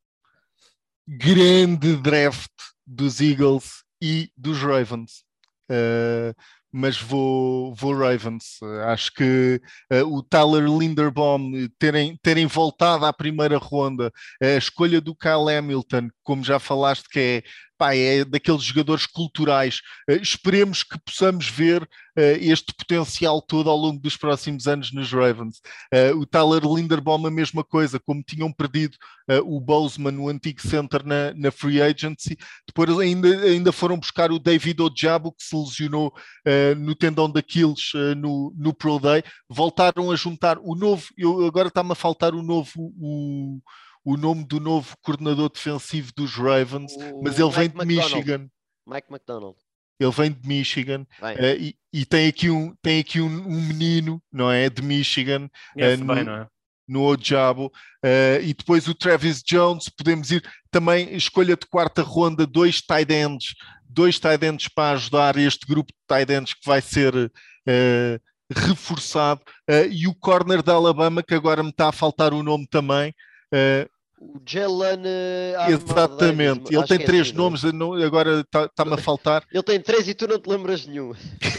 Grande draft dos Eagles e dos Ravens. Uh, mas vou, vou Ravens. Uh, acho que uh, o Tyler Linderbaum terem, terem voltado à primeira ronda, a escolha do Kyle Hamilton, como já falaste, que é, pá, é daqueles jogadores culturais. Uh, esperemos que possamos ver uh, este potencial todo ao longo dos próximos anos nos Ravens. Uh, o Tyler Linderbaum a mesma coisa, como tinham perdido uh, o Bozeman, o antigo center na, na Free Agency, depois ainda, ainda foram buscar o David Ojabo, que se lesionou uh, no tendão daqueles uh, no, no Pro Day, voltaram a juntar o novo, eu, agora está-me a faltar o novo, o, o nome do novo coordenador defensivo dos Ravens, o mas ele Mike vem de McDonald. Michigan. Mike McDonald. Ele vem de Michigan uh, e, e tem aqui, um, tem aqui um, um menino, não é? De Michigan. Uh, no, bem, não é? No Ojabo, uh, e depois o Travis Jones, podemos ir também, escolha de quarta ronda, dois tight ends, dois tight ends para ajudar este grupo de tight ends que vai ser uh, reforçado, uh, e o corner da Alabama, que agora me está a faltar o nome também, uh, O Jalen uh, Exatamente, ele tem três assim, nomes, não, agora está-me tá a faltar. Ele tem três e tu não te lembras nenhum.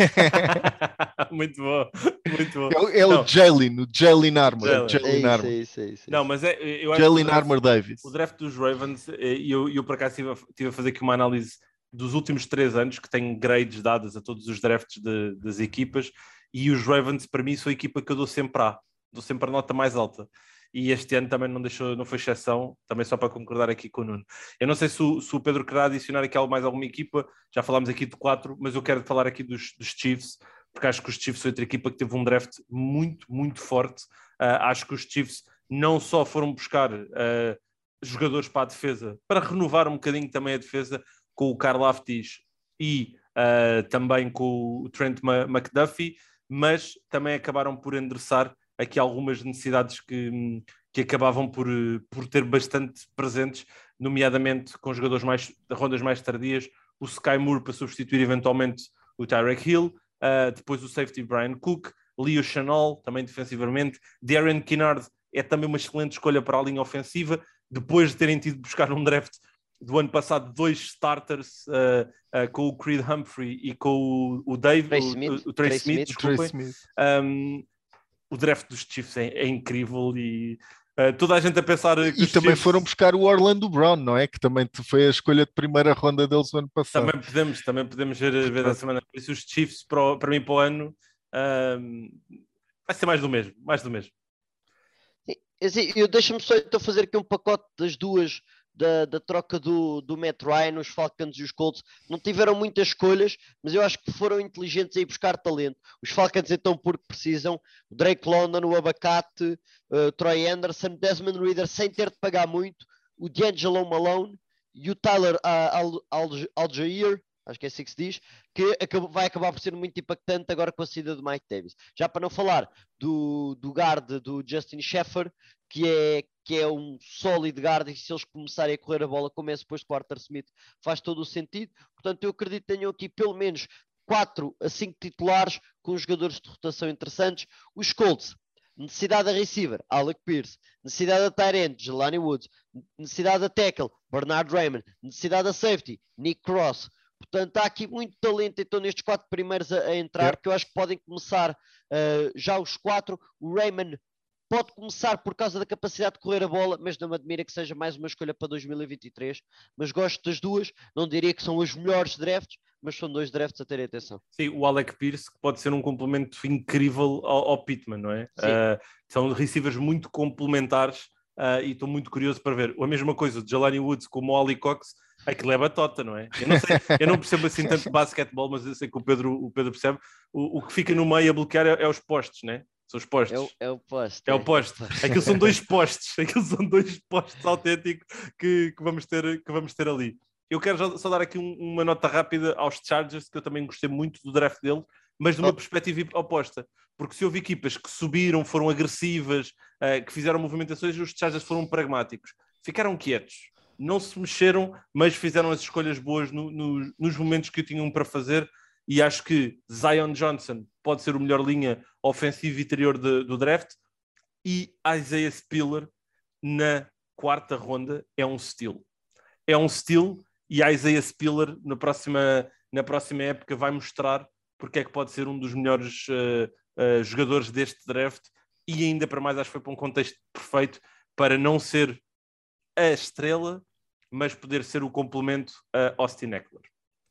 Muito bom, muito bom. É, é o Jalen, o Jalen Armour. É isso, Armour. É isso, é isso, é não, mas é, eu acho Jalen que o draft, Armour Davis. O draft dos Ravens, e eu, eu por acaso estive a, estive a fazer aqui uma análise dos últimos três anos, que tem grades dadas a todos os drafts de, das equipas, e os Ravens, para mim, são a equipa que eu dou sempre A, dou sempre a nota mais alta. E este ano também não, deixou, não foi exceção, também só para concordar aqui com o Nuno. Eu não sei se o, se o Pedro querá adicionar aqui mais alguma equipa, já falámos aqui de quatro, mas eu quero falar aqui dos, dos Chiefs, porque acho que os Chiefs foi outra equipa que teve um draft muito, muito forte. Uh, acho que os Chiefs não só foram buscar uh, jogadores para a defesa, para renovar um bocadinho também a defesa, com o Karlaftis e uh, também com o Trent McDuffie, mas também acabaram por endereçar aqui algumas necessidades que, que acabavam por, por ter bastante presentes, nomeadamente com jogadores mais, de rondas mais tardias, o Sky Moore para substituir eventualmente o Tyreek Hill, uh, depois o safety Brian Cook, Leo Chenal, também defensivamente, Darren Kinnard é também uma excelente escolha para a linha ofensiva, depois de terem tido de buscar um draft do ano passado dois starters uh, uh, com o Creed Humphrey e com o, o Dave, Trey o, Smith, o, o Trey, Trey Smith, Smith, Trey Smith. Um, o draft dos Chiefs é, é incrível e uh, toda a gente a pensar que e os também Chiefs... foram buscar o Orlando Brown, não é? Que também foi a escolha de primeira ronda deles no ano passado. Também podemos, também podemos ver, ver a semana. Por isso os Chiefs para, o, para mim para o ano um, vai ser mais do mesmo, mais do mesmo. Sim, eu deixa-me só então fazer aqui um pacote das duas Da, da troca do, do Matt Ryan, os Falcons e os Colts. Não tiveram muitas escolhas, mas eu acho que foram inteligentes a ir buscar talento. Os Falcons então porque precisam, o Drake London, o Abacate, uh, Troy Anderson, Desmond Ridder sem ter de pagar muito, o D'Angelo Malone e o Tyler uh, Algier, acho que é assim que se diz, que acaba, vai acabar por ser muito impactante agora com a saída do Mike Davis. Já para não falar do, do guard do Justin Sheffer, que é, que é um sólido guard, e se eles começarem a correr a bola como é suposto com o Arthur Smith, faz todo o sentido. Portanto, eu acredito que tenham aqui pelo menos quatro a cinco titulares com jogadores de rotação interessantes. Os Colts, necessidade da receiver, Alec Pierce, necessidade da tight end, Jelani Woods, necessidade da tackle, Bernard Raymond, necessidade da safety, Nick Cross. Portanto, há aqui muito talento então nestes quatro primeiros a, a entrar, é. que eu acho que podem começar uh, já os quatro. O Raymond pode começar por causa da capacidade de correr a bola, mas não me admira que seja mais uma escolha para dois mil e vinte e três. Mas gosto das duas, não diria que são os melhores drafts, mas são dois drafts a terem atenção. Sim, o Alec Pierce que pode ser um complemento incrível ao, ao Pittman, não é? Uh, são receivers muito complementares uh, e estou muito curioso para ver. A mesma coisa de Jelani Woods como o Ali Cox, aquilo é batota, não é? Eu não sei, eu não percebo assim tanto de basquetebol, mas eu sei que o Pedro, o Pedro percebe. O, o que fica no meio a bloquear é, é os postes, não é? São os postes. É o, é o poste. É o poste. Aquilo são dois postes. Aquilo são dois postes autênticos que, que, vamos, ter, que vamos ter ali. Eu quero só dar aqui um, uma nota rápida aos Chargers, que eu também gostei muito do draft dele, mas de uma oh. perspectiva oposta. Porque se houve equipas que subiram, foram agressivas, uh, que fizeram movimentações, os Chargers foram pragmáticos. Ficaram quietos. Não se mexeram, mas fizeram as escolhas boas no, no, nos momentos que tinham para fazer. E acho que Zion Johnson pode ser o melhor linha ofensiva interior de, do draft, e Isaiah Spiller na quarta ronda é um steal. É um steal, e Isaiah Spiller na próxima, na próxima época vai mostrar porque é que pode ser um dos melhores uh, uh, jogadores deste draft, e ainda para mais acho que foi para um contexto perfeito para não ser a estrela, mas poder ser o complemento a Austin Eckler.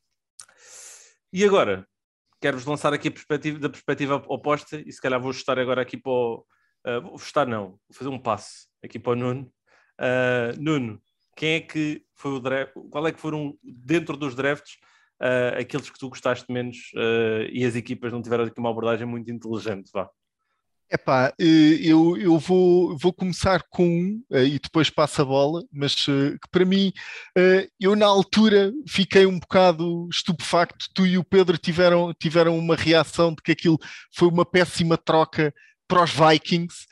E agora, quero-vos lançar aqui a perspectiva, da perspectiva oposta, e se calhar vou ajustar agora aqui para o... Uh, vou ajustar não, vou fazer um passe aqui para o Nuno. Uh, Nuno, quem é que foi o draft, qual é que foram, dentro dos drafts, uh, aqueles que tu gostaste menos uh, e as equipas não tiveram aqui uma abordagem muito inteligente, vá? Epá, eu, eu vou, vou começar com um e depois passo a bola, mas que para mim, eu na altura fiquei um bocado estupefacto. Tu e o Pedro tiveram, tiveram uma reação de que aquilo foi uma péssima troca para os Vikings,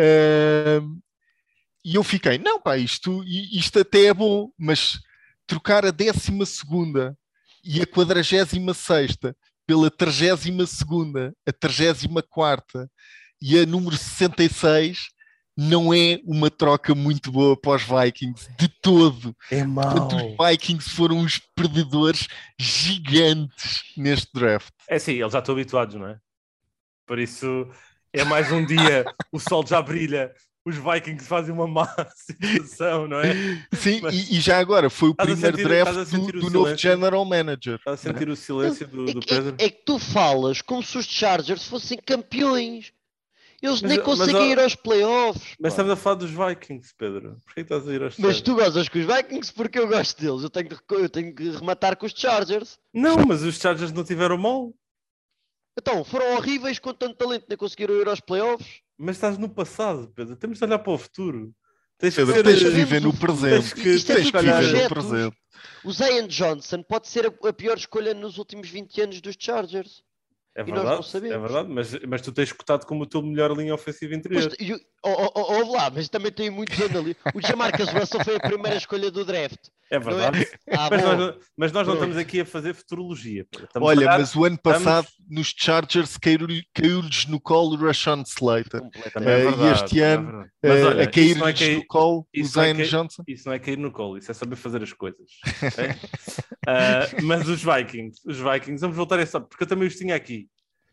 e eu fiquei, não pá, isto, isto até é bom, mas trocar a décima segunda e a quadragésima sexta pela trigésima segunda, a trigésima quarta e a número sessenta e seis, não é uma troca muito boa para os Vikings, de todo. É mau. Portanto, os Vikings foram uns perdedores gigantes neste draft. É sim, eles já estão habituados, não é? Por isso, é mais um dia, o sol já brilha, os Vikings fazem uma má situação, não é? Sim, Mas... e, e já agora, foi o Estás a primeiro sentir- draft estás a sentir do, o do novo silêncio? General Manager. Estás a sentir o silêncio do, É, do que- Pedro? é que tu falas como se os Chargers fossem campeões. Eles Mas- nem mas, conseguem ó, ir aos playoffs. Mas pá. estamos a falar dos Vikings, Pedro. Porquê que estás a ir aos Mas Chargers? tu gostas com os Vikings porque eu gosto deles. Eu tenho que, eu tenho que rematar com os Chargers. Não, mas os Chargers não tiveram mal. Então, foram horríveis com tanto talento, nem conseguiram ir aos playoffs. Mas estás no passado, Pedro. Temos de olhar para o futuro. Tens Pedro, que ser... tens de Sabemos viver no o futuro. presente. Tens que- Isto é Tens tudo que viver no projetos. presente. O Zion Johnson pode ser a, a pior escolha nos últimos vinte anos dos Chargers. É E nós não verdade, sabemos. é verdade. Mas, mas tu tens escutado como o teu melhor linha ofensiva interior. Mas, e o- oh, oh, oh, ouve lá, mas também tem muitos analistas. O Jamarcus Russell foi a primeira escolha do draft. É verdade. Ah, Mas bom. nós, não- mas nós não Pronto. estamos aqui a fazer futurologia. Pedro. Estamos a Olha, olhar- mas o ano estamos- passado nos Chargers caiu- caiu-lhes no colo o Rashawn Slater. Completamente. Também é Eh, e verdade, este também é ano, verdade. Mas Eh, olha, a isso não é cair-lhes cair- no colo o isso não é Zion cair- Johnson. Isso não é cair no colo, isso é saber fazer as coisas. ok? Ah, mas os Vikings, os Vikings, vamos voltar a essa, porque eu também os tinha aqui.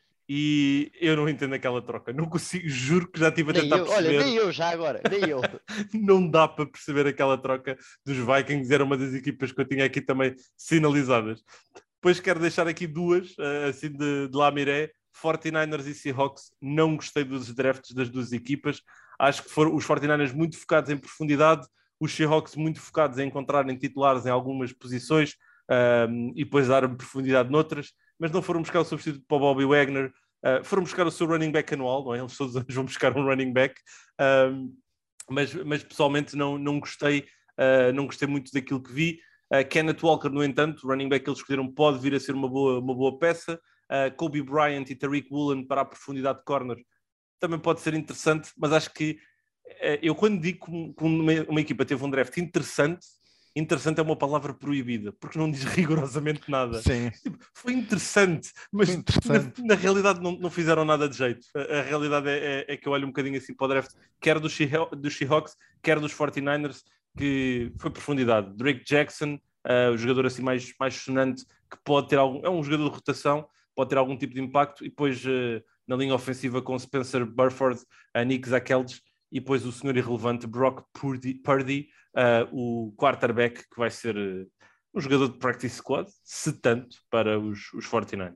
E eu não entendo aquela troca. Não consigo, juro que já estive a Nem tentar eu, perceber. olha, nem eu já agora, nem eu. Não dá para perceber aquela troca dos Vikings. Era uma das equipas que eu tinha aqui também sinalizadas. Depois quero deixar aqui duas, ah, assim de, de lá miré. forty-niners e Seahawks. Não gostei dos drafts das duas equipas. Acho que foram os forty-niners muito focados em profundidade, os Seahawks muito focados em encontrarem titulares em algumas posições um, e depois dar profundidade noutras, mas não foram buscar o substituto para o Bobby Wagner, uh, foram buscar o seu running back anual, não é? Eles todos os anos vão buscar um running back, um, mas, mas pessoalmente não, não gostei, uh, não gostei muito daquilo que vi. Uh, Kenneth Walker, no entanto, o running back que eles escolheram pode vir a ser uma boa, uma boa peça. Uh, Kobe Bryant e Tariq Woolen para a profundidade de corner também pode ser interessante, mas acho que uh, eu quando digo que uma, uma equipa teve um draft interessante, interessante é uma palavra proibida, porque não diz rigorosamente nada. Sim. Foi interessante, mas Foi interessante. Na, na realidade não, não fizeram nada de jeito. A, a realidade é, é, é que eu olho um bocadinho assim para o draft, quer dos do Seahawks, quer dos forty-niners, que foi profundidade. Drake Jackson, uh, o jogador assim mais, mais sonante, que pode ter algum, é um jogador de rotação, pode ter algum tipo de impacto, e depois uh, na linha ofensiva com Spencer Burford, uh, Nick Zakelj, e depois o senhor irrelevante Brock Purdy, Purdy uh, o quarterback, que vai ser uh, um jogador de practice squad, se tanto, para os, os forty-niners.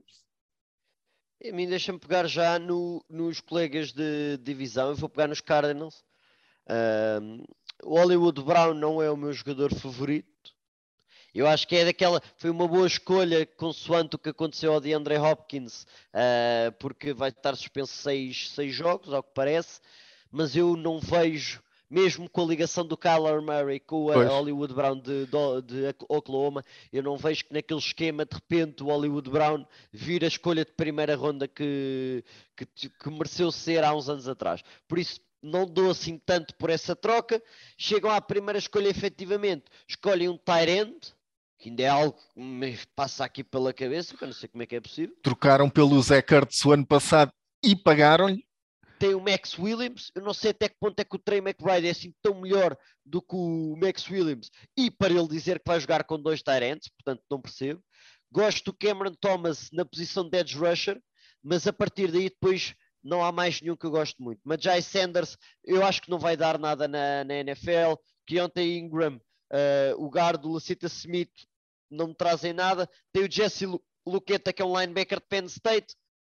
A mim deixa-me pegar já no, nos colegas de divisão. Eu vou pegar nos Cardinals. Um, o Hollywood Brown não é o meu jogador favorito. Eu acho que é daquela. Foi uma boa escolha, consoante o que aconteceu ao DeAndre Hopkins, uh, porque vai estar suspenso seis, seis jogos, ao que parece. Mas eu não vejo, mesmo com a ligação do Kyler Murray com a Pois. Hollywood Brown de, de, de Oklahoma, eu não vejo que naquele esquema, de repente, o Hollywood Brown vira a escolha de primeira ronda que, que, que mereceu ser há uns anos atrás. Por isso, não dou assim tanto por essa troca. Chegam à primeira escolha, efetivamente, escolhem um tight end, que ainda é algo que me passa aqui pela cabeça, que eu não sei como é que é possível. Trocaram pelo Zach Ertz o ano passado e pagaram-lhe. Tem o Max Williams, eu não sei até que ponto é que o Trey McBride é assim tão melhor do que o Max Williams, e para ele dizer que vai jogar com dois tight ends, portanto não percebo. Gosto do Cameron Thomas na posição de edge rusher, mas a partir daí depois não há mais nenhum que eu gosto muito. Majai Sanders, eu acho que não vai dar nada na, na N F L. Keontae Ingram, uh, o guardo, o Lacita Smith, não me trazem nada. Tem o Jesse Luqueta, que é um linebacker de Penn State.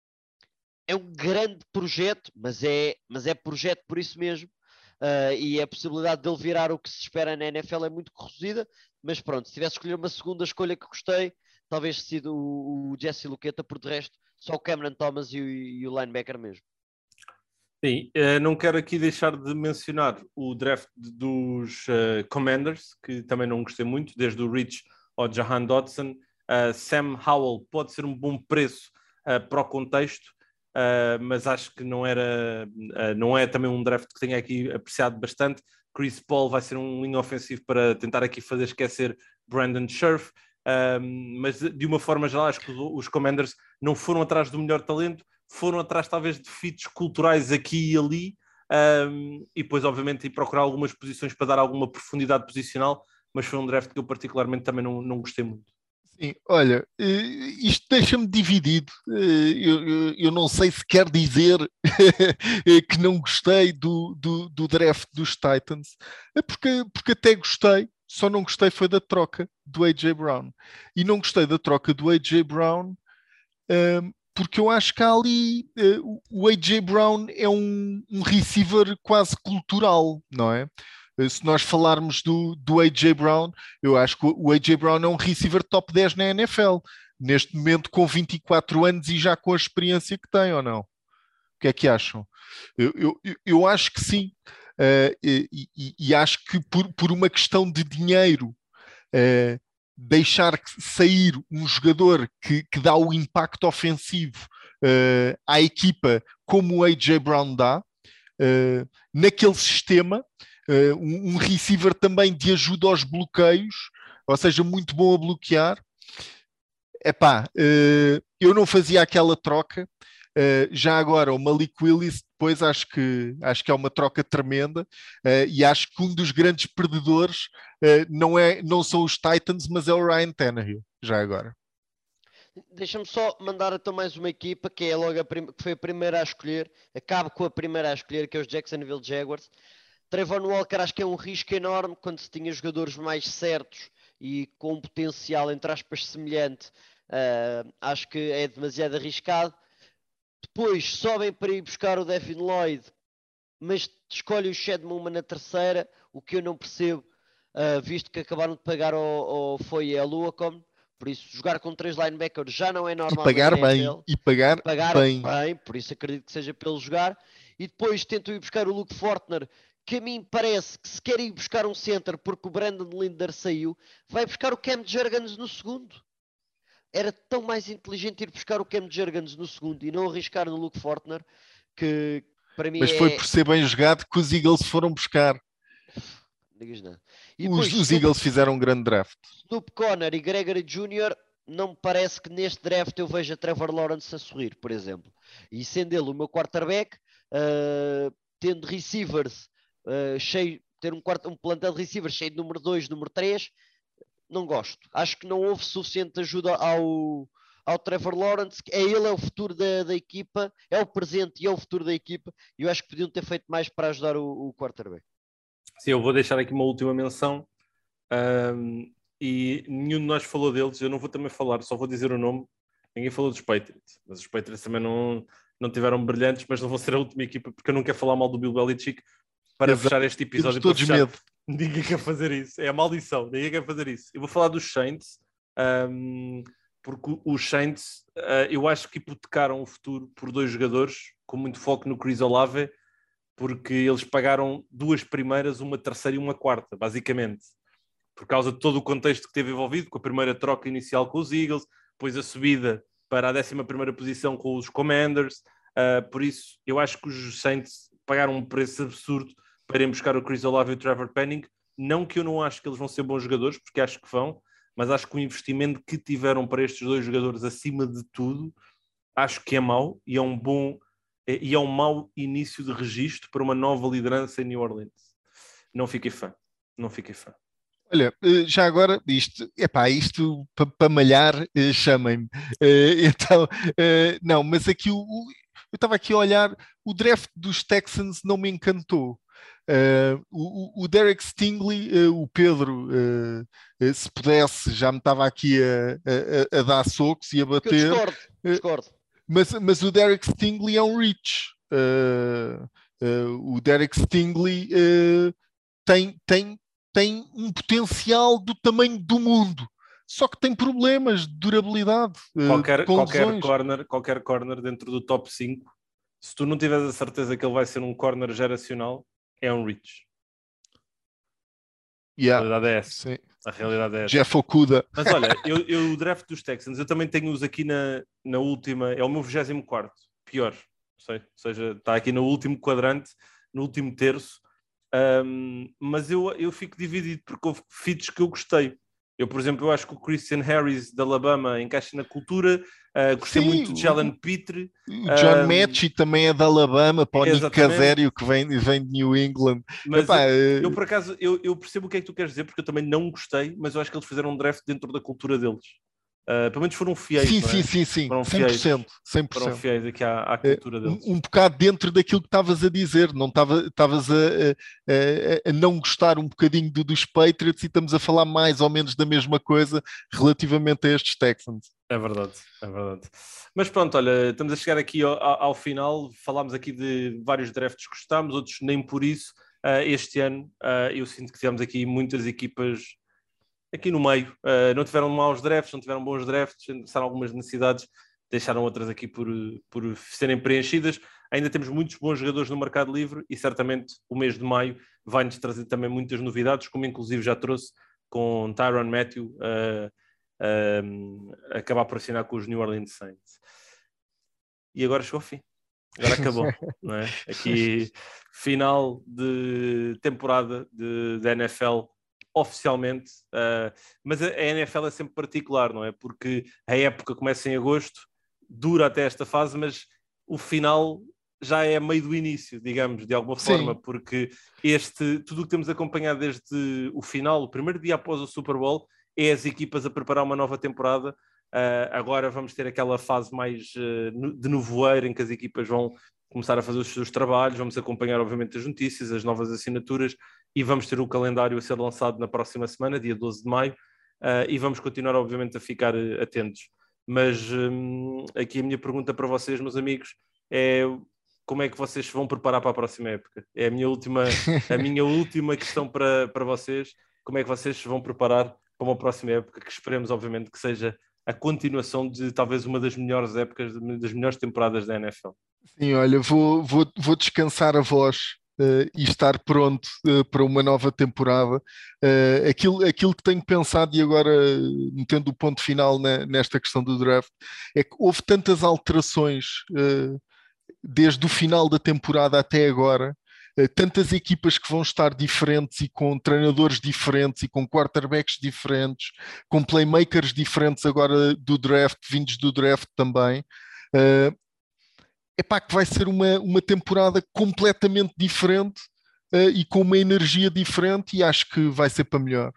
É um grande projeto, mas é, mas é projeto por isso mesmo, uh, e a possibilidade dele virar o que se espera na N F L é muito reduzida, mas pronto, se tivesse escolher uma segunda escolha que gostei, talvez sido o, o Jesse Luqueta, por de resto, só o Cameron Thomas e o, e o linebacker mesmo. Sim, uh, não quero aqui deixar de mencionar o draft dos uh, Commanders, que também não gostei muito, desde o Rich ao Jahan Dotson. Uh, Sam Howell pode ser um bom preço uh, para o contexto, Uh, mas acho que não era uh, não é também um draft que tenha aqui apreciado bastante. Chris Paul vai ser um linha ofensivo para tentar aqui fazer esquecer Brandon Scherf, uh, mas de uma forma geral acho que os Commanders não foram atrás do melhor talento, foram atrás talvez de fits culturais aqui e ali, um, e depois obviamente ir procurar algumas posições para dar alguma profundidade posicional, mas foi um draft que eu particularmente também não, não gostei muito. Sim, olha, isto deixa-me dividido. Eu, eu, eu não sei se quer dizer que não gostei do, do, do draft dos Titans, porque, porque até gostei, só não gostei foi da troca do A J Brown. E não gostei da troca do A J Brown um, porque eu acho que há ali uh, o A J Brown é um, um receiver quase cultural, não é? Se nós falarmos do, do A J Brown, eu acho que o A J Brown é um receiver top dez na N F L, neste momento com vinte e quatro anos e já com a experiência que tem, ou não? O que é que acham? Eu, eu, eu acho que sim, uh, e, e, e acho que por, por uma questão de dinheiro, uh, deixar sair um jogador que, que dá o impacto ofensivo uh, à equipa como o A J Brown dá, uh, naquele sistema, Uh, um, um receiver também de ajuda aos bloqueios, ou seja, muito bom a bloquear. Epá, uh, eu não fazia aquela troca. Uh, já agora o Malik Willis, depois acho que, acho que é uma troca tremenda, uh, e acho que um dos grandes perdedores uh, não, é, não são os Titans, mas é o Ryan Tannehill, já agora. Deixa-me só mandar então mais uma equipa que, é logo a prim- que foi a primeira a escolher, acabo com a primeira a escolher, que é os Jacksonville Jaguars. Trevor Walker acho que é um risco enorme quando se tinha jogadores mais certos e com um potencial, entre aspas, semelhante. Uh, acho que é demasiado arriscado. Depois sobem para ir buscar o Devin Lloyd, mas escolhe o Chad Muma na terceira, o que eu não percebo, uh, visto que acabaram de pagar ao, ao Foye e a Luacom. Por isso, jogar com três linebackers já não é normal e pagar na N F L. bem, e pagar, e pagar bem. bem, por isso acredito que seja pelo jogar. E depois tentam ir buscar o Luke Fortner, que a mim parece que se quer ir buscar um center porque o Brandon Linder saiu, vai buscar o Cam Jurgens no segundo. Era tão mais inteligente ir buscar o Cam Jurgens no segundo e não arriscar no Luke Fortner, que para mim Mas é... foi por ser bem jogado que os Eagles foram buscar. Não digas nada. E Os, depois, os Snoop, Eagles fizeram um grande draft. Snoop Connor e Gregory Júnior, não me parece que neste draft eu veja Trevor Lawrence a sorrir, por exemplo. E sendo ele o meu quarterback, uh, tendo receivers uh, cheio, ter um, quarto, um plantel de receivers cheio de número dois, número três, não gosto. Acho que não houve suficiente ajuda ao, ao Trevor Lawrence. É ele, é o futuro da, da equipa, é o presente e é o futuro da equipa. E eu acho que podiam ter feito mais para ajudar o, o quarterback. Sim, eu vou deixar aqui uma última menção. Um, e nenhum de nós falou deles. Eu não vou também falar, só vou dizer o nome. Ninguém falou dos Patriots, mas os Patriots também não, não tiveram brilhantes, mas não vão ser a última equipa, porque eu não quero falar mal do Bill Belichick para Exato. fechar este episódio. Temos todos para fechar. Medo. Ninguém quer fazer isso, é a maldição, ninguém quer fazer isso. Eu vou falar dos Saints, um, porque os Saints, uh, eu acho que hipotecaram o futuro por dois jogadores, com muito foco no Chris Olave, porque eles pagaram duas primeiras, uma terceira e uma quarta, basicamente, por causa de todo o contexto que teve envolvido, com a primeira troca inicial com os Eagles, depois a subida para a décima primeira posição com os Commanders. Uh, por isso, eu acho que os Saints pagaram um preço absurdo para irem buscar o Chris Olave e o Trevor Penning. Não que eu não acho que eles vão ser bons jogadores, porque acho que vão, mas acho que o investimento que tiveram para estes dois jogadores, acima de tudo, acho que é mau e é um bom e é um mau início de registro para uma nova liderança em New Orleans. Não fiquei fã, não fiquei fã. Olha, já agora, isto, epá, isto para pa malhar, chamem-me. Então, não, mas aqui o, eu estava aqui a olhar, o draft dos Texans não me encantou. O, o Derek Stingley, o Pedro, se pudesse, já me estava aqui a, a, a dar socos e a bater. Eu discordo, discordo. Mas, mas o Derek Stingley é um reach. O Derek Stingley tem, tem tem um potencial do tamanho do mundo, só que tem problemas de durabilidade. Qualquer, com qualquer, corner, qualquer corner dentro do top cinco, se tu não tiveres a certeza que ele vai ser um corner geracional, é um reach. Yeah, a realidade é essa. Sim. A realidade é essa. Jeff Okuda. Mas olha, eu, eu o draft dos Texans, eu também tenho-os aqui na, na última, é o meu vigésimo quarto, pior, sei, ou seja, está aqui no último quadrante, no último terço. Um, mas eu, eu fico dividido porque houve fits que eu gostei. Eu, por exemplo, eu acho que o Christian Harris de Alabama encaixa na cultura. Uh, gostei Sim, muito de Jalen Pitre. O John um, Mechie também é de Alabama, para o Nick Caserio, que vem, vem de New England. Mas Epá, eu, eu, por acaso, eu, eu percebo o que é que tu queres dizer, porque eu também não gostei, mas eu acho que eles fizeram um draft dentro da cultura deles. Uh, pelo menos foram fiéis, sim, não é? Sim, sim, sim, foram cem por cento, fiéis, cem por cento. Foram fiéis aqui à, à cultura deles. Um, um bocado dentro daquilo que estavas a dizer, não estavas a, a, a não gostar um bocadinho do, dos Patriots e estamos a falar mais ou menos da mesma coisa relativamente a estes Texans. É verdade, é verdade. Mas pronto, olha, estamos a chegar aqui ao, ao final, falámos aqui de vários drafts que gostámos, outros nem por isso. Uh, este ano uh, eu sinto que tivemos aqui muitas equipas aqui no meio, uh, não tiveram maus drafts, não tiveram bons drafts, passaram algumas necessidades, deixaram outras aqui por, por serem preenchidas. Ainda temos muitos bons jogadores no mercado livre e certamente o mês de maio vai-nos trazer também muitas novidades, como inclusive já trouxe com Tyrann Mathieu uh, uh, acabar por assinar com os New Orleans Saints. E agora chegou ao fim. Agora acabou, não é? Aqui, final de temporada de, de N F L oficialmente, uh, mas a, a N F L é sempre particular, não é? Porque a época começa em agosto, dura até esta fase, mas o final já é meio do início, digamos, de alguma forma, Sim. porque este, tudo o que temos acompanhado desde o final, o primeiro dia após o Super Bowl, é as equipas a preparar uma nova temporada. Uh, agora vamos ter aquela fase mais uh, de nevoeiro em que as equipas vão começar a fazer os seus trabalhos, vamos acompanhar obviamente as notícias, as novas assinaturas e vamos ter o calendário a ser lançado na próxima semana, dia doze de maio, uh, e vamos continuar obviamente a ficar uh, atentos. Mas um, aqui a minha pergunta para vocês, meus amigos, é como é que vocês se vão preparar para a próxima época? É a minha última, a minha última questão para, para vocês, como é que vocês se vão preparar para uma próxima época, que esperemos obviamente que seja a continuação de talvez uma das melhores épocas, das melhores temporadas da N F L. Sim, olha, vou, vou, vou descansar a voz uh, e estar pronto uh, para uma nova temporada. Uh, aquilo, aquilo que tenho pensado, e agora metendo o ponto final na, nesta questão do draft, é que houve tantas alterações uh, desde o final da temporada até agora, tantas equipas que vão estar diferentes e com treinadores diferentes e com quarterbacks diferentes, com playmakers diferentes agora do draft, vindos do draft também. Uh, epá, que vai ser uma, uma temporada completamente diferente uh, e com uma energia diferente e acho que vai ser para melhor.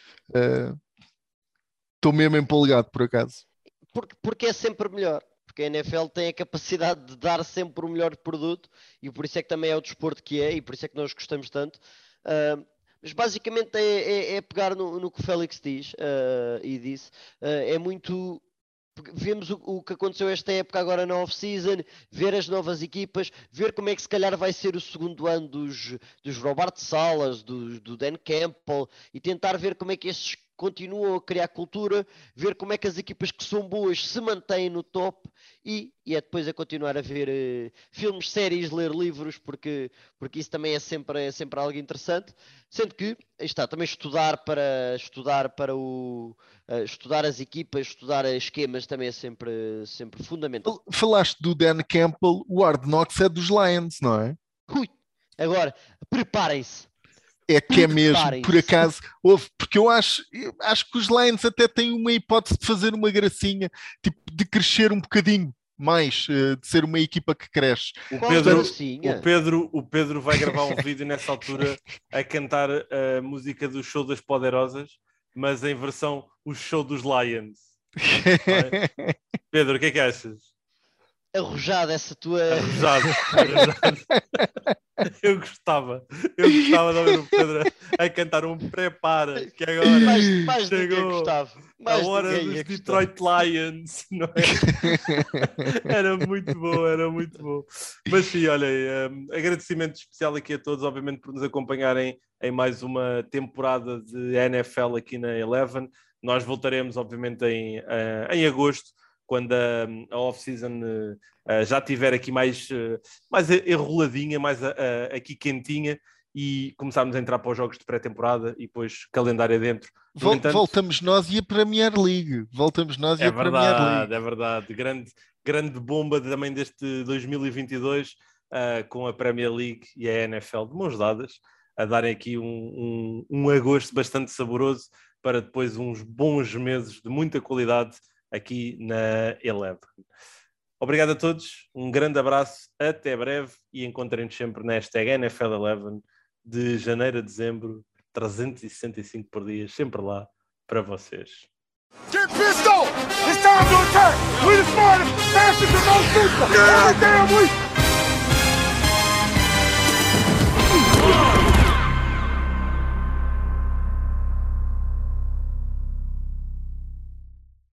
Estou uh, mesmo empolgado, por acaso. Porque, porque é sempre melhor. Porque a N F L tem a capacidade de dar sempre o melhor produto e por isso é que também é o desporto que é e por isso é que nós gostamos tanto. Uh, mas basicamente é, é, é pegar no, no que o Félix diz uh, e disse. Uh, é muito... Vemos o, o que aconteceu esta época agora na off-season, ver as novas equipas, ver como é que se calhar vai ser o segundo ano dos, dos Robert Salas, do, do Dan Campbell e tentar ver como é que estes continuam a criar cultura, ver como é que as equipas que são boas se mantêm no top e, e é depois a continuar a ver uh, filmes, séries, ler livros, porque, porque isso também é sempre, é sempre algo interessante. Sendo que, aí está, também estudar para, estudar para o... Uh, estudar as equipas, estudar esquemas também é sempre, sempre fundamental. Falaste do Dan Campbell, o Hard Knocks é dos Lions, não é? Ui, agora, preparem-se. É que é mesmo, por acaso, houve, porque eu acho, eu acho que os Lions até têm uma hipótese de fazer uma gracinha, tipo, de crescer um bocadinho mais, de ser uma equipa que cresce. O Pedro, o Pedro, o Pedro vai gravar um vídeo nessa altura a cantar a música do Show das Poderosas, mas em versão o Show dos Lions. É? Pedro, o que é que achas? Arrojado essa tua... Arrojado, arrojado. Eu gostava, eu gostava de ouvir o Pedro a cantar um prepara, que agora mais, mais chegou mais a hora dos Detroit Lions, não é? Era muito bom, era muito bom. Mas sim, olha, um, agradecimento especial aqui a todos, obviamente, por nos acompanharem em mais uma temporada de N F L aqui na Eleven. Nós voltaremos, obviamente, em, uh, em agosto, quando a, a off-season uh, já estiver aqui mais, uh, mais enroladinha, mais uh, aqui quentinha, e começarmos a entrar para os jogos de pré-temporada e depois calendário adentro. Vol entanto, voltamos nós e a Premier League. Voltamos nós e é a verdade, Premier League. É verdade, grande, grande bomba também deste dois mil e vinte e dois, uh, com a Premier League e a N F L de mãos dadas, a darem aqui um, um, um agosto bastante saboroso. para depois uns bons meses de muita qualidade aqui na Eleven. Obrigado a todos, um grande abraço, até breve e encontrem-nos sempre na hashtag N F L Eleven de janeiro a dezembro, trezentos e sessenta e cinco por dia, sempre lá para vocês. Get pissed off! It's time to attack! We the smartest, fastest, and most people every damn week!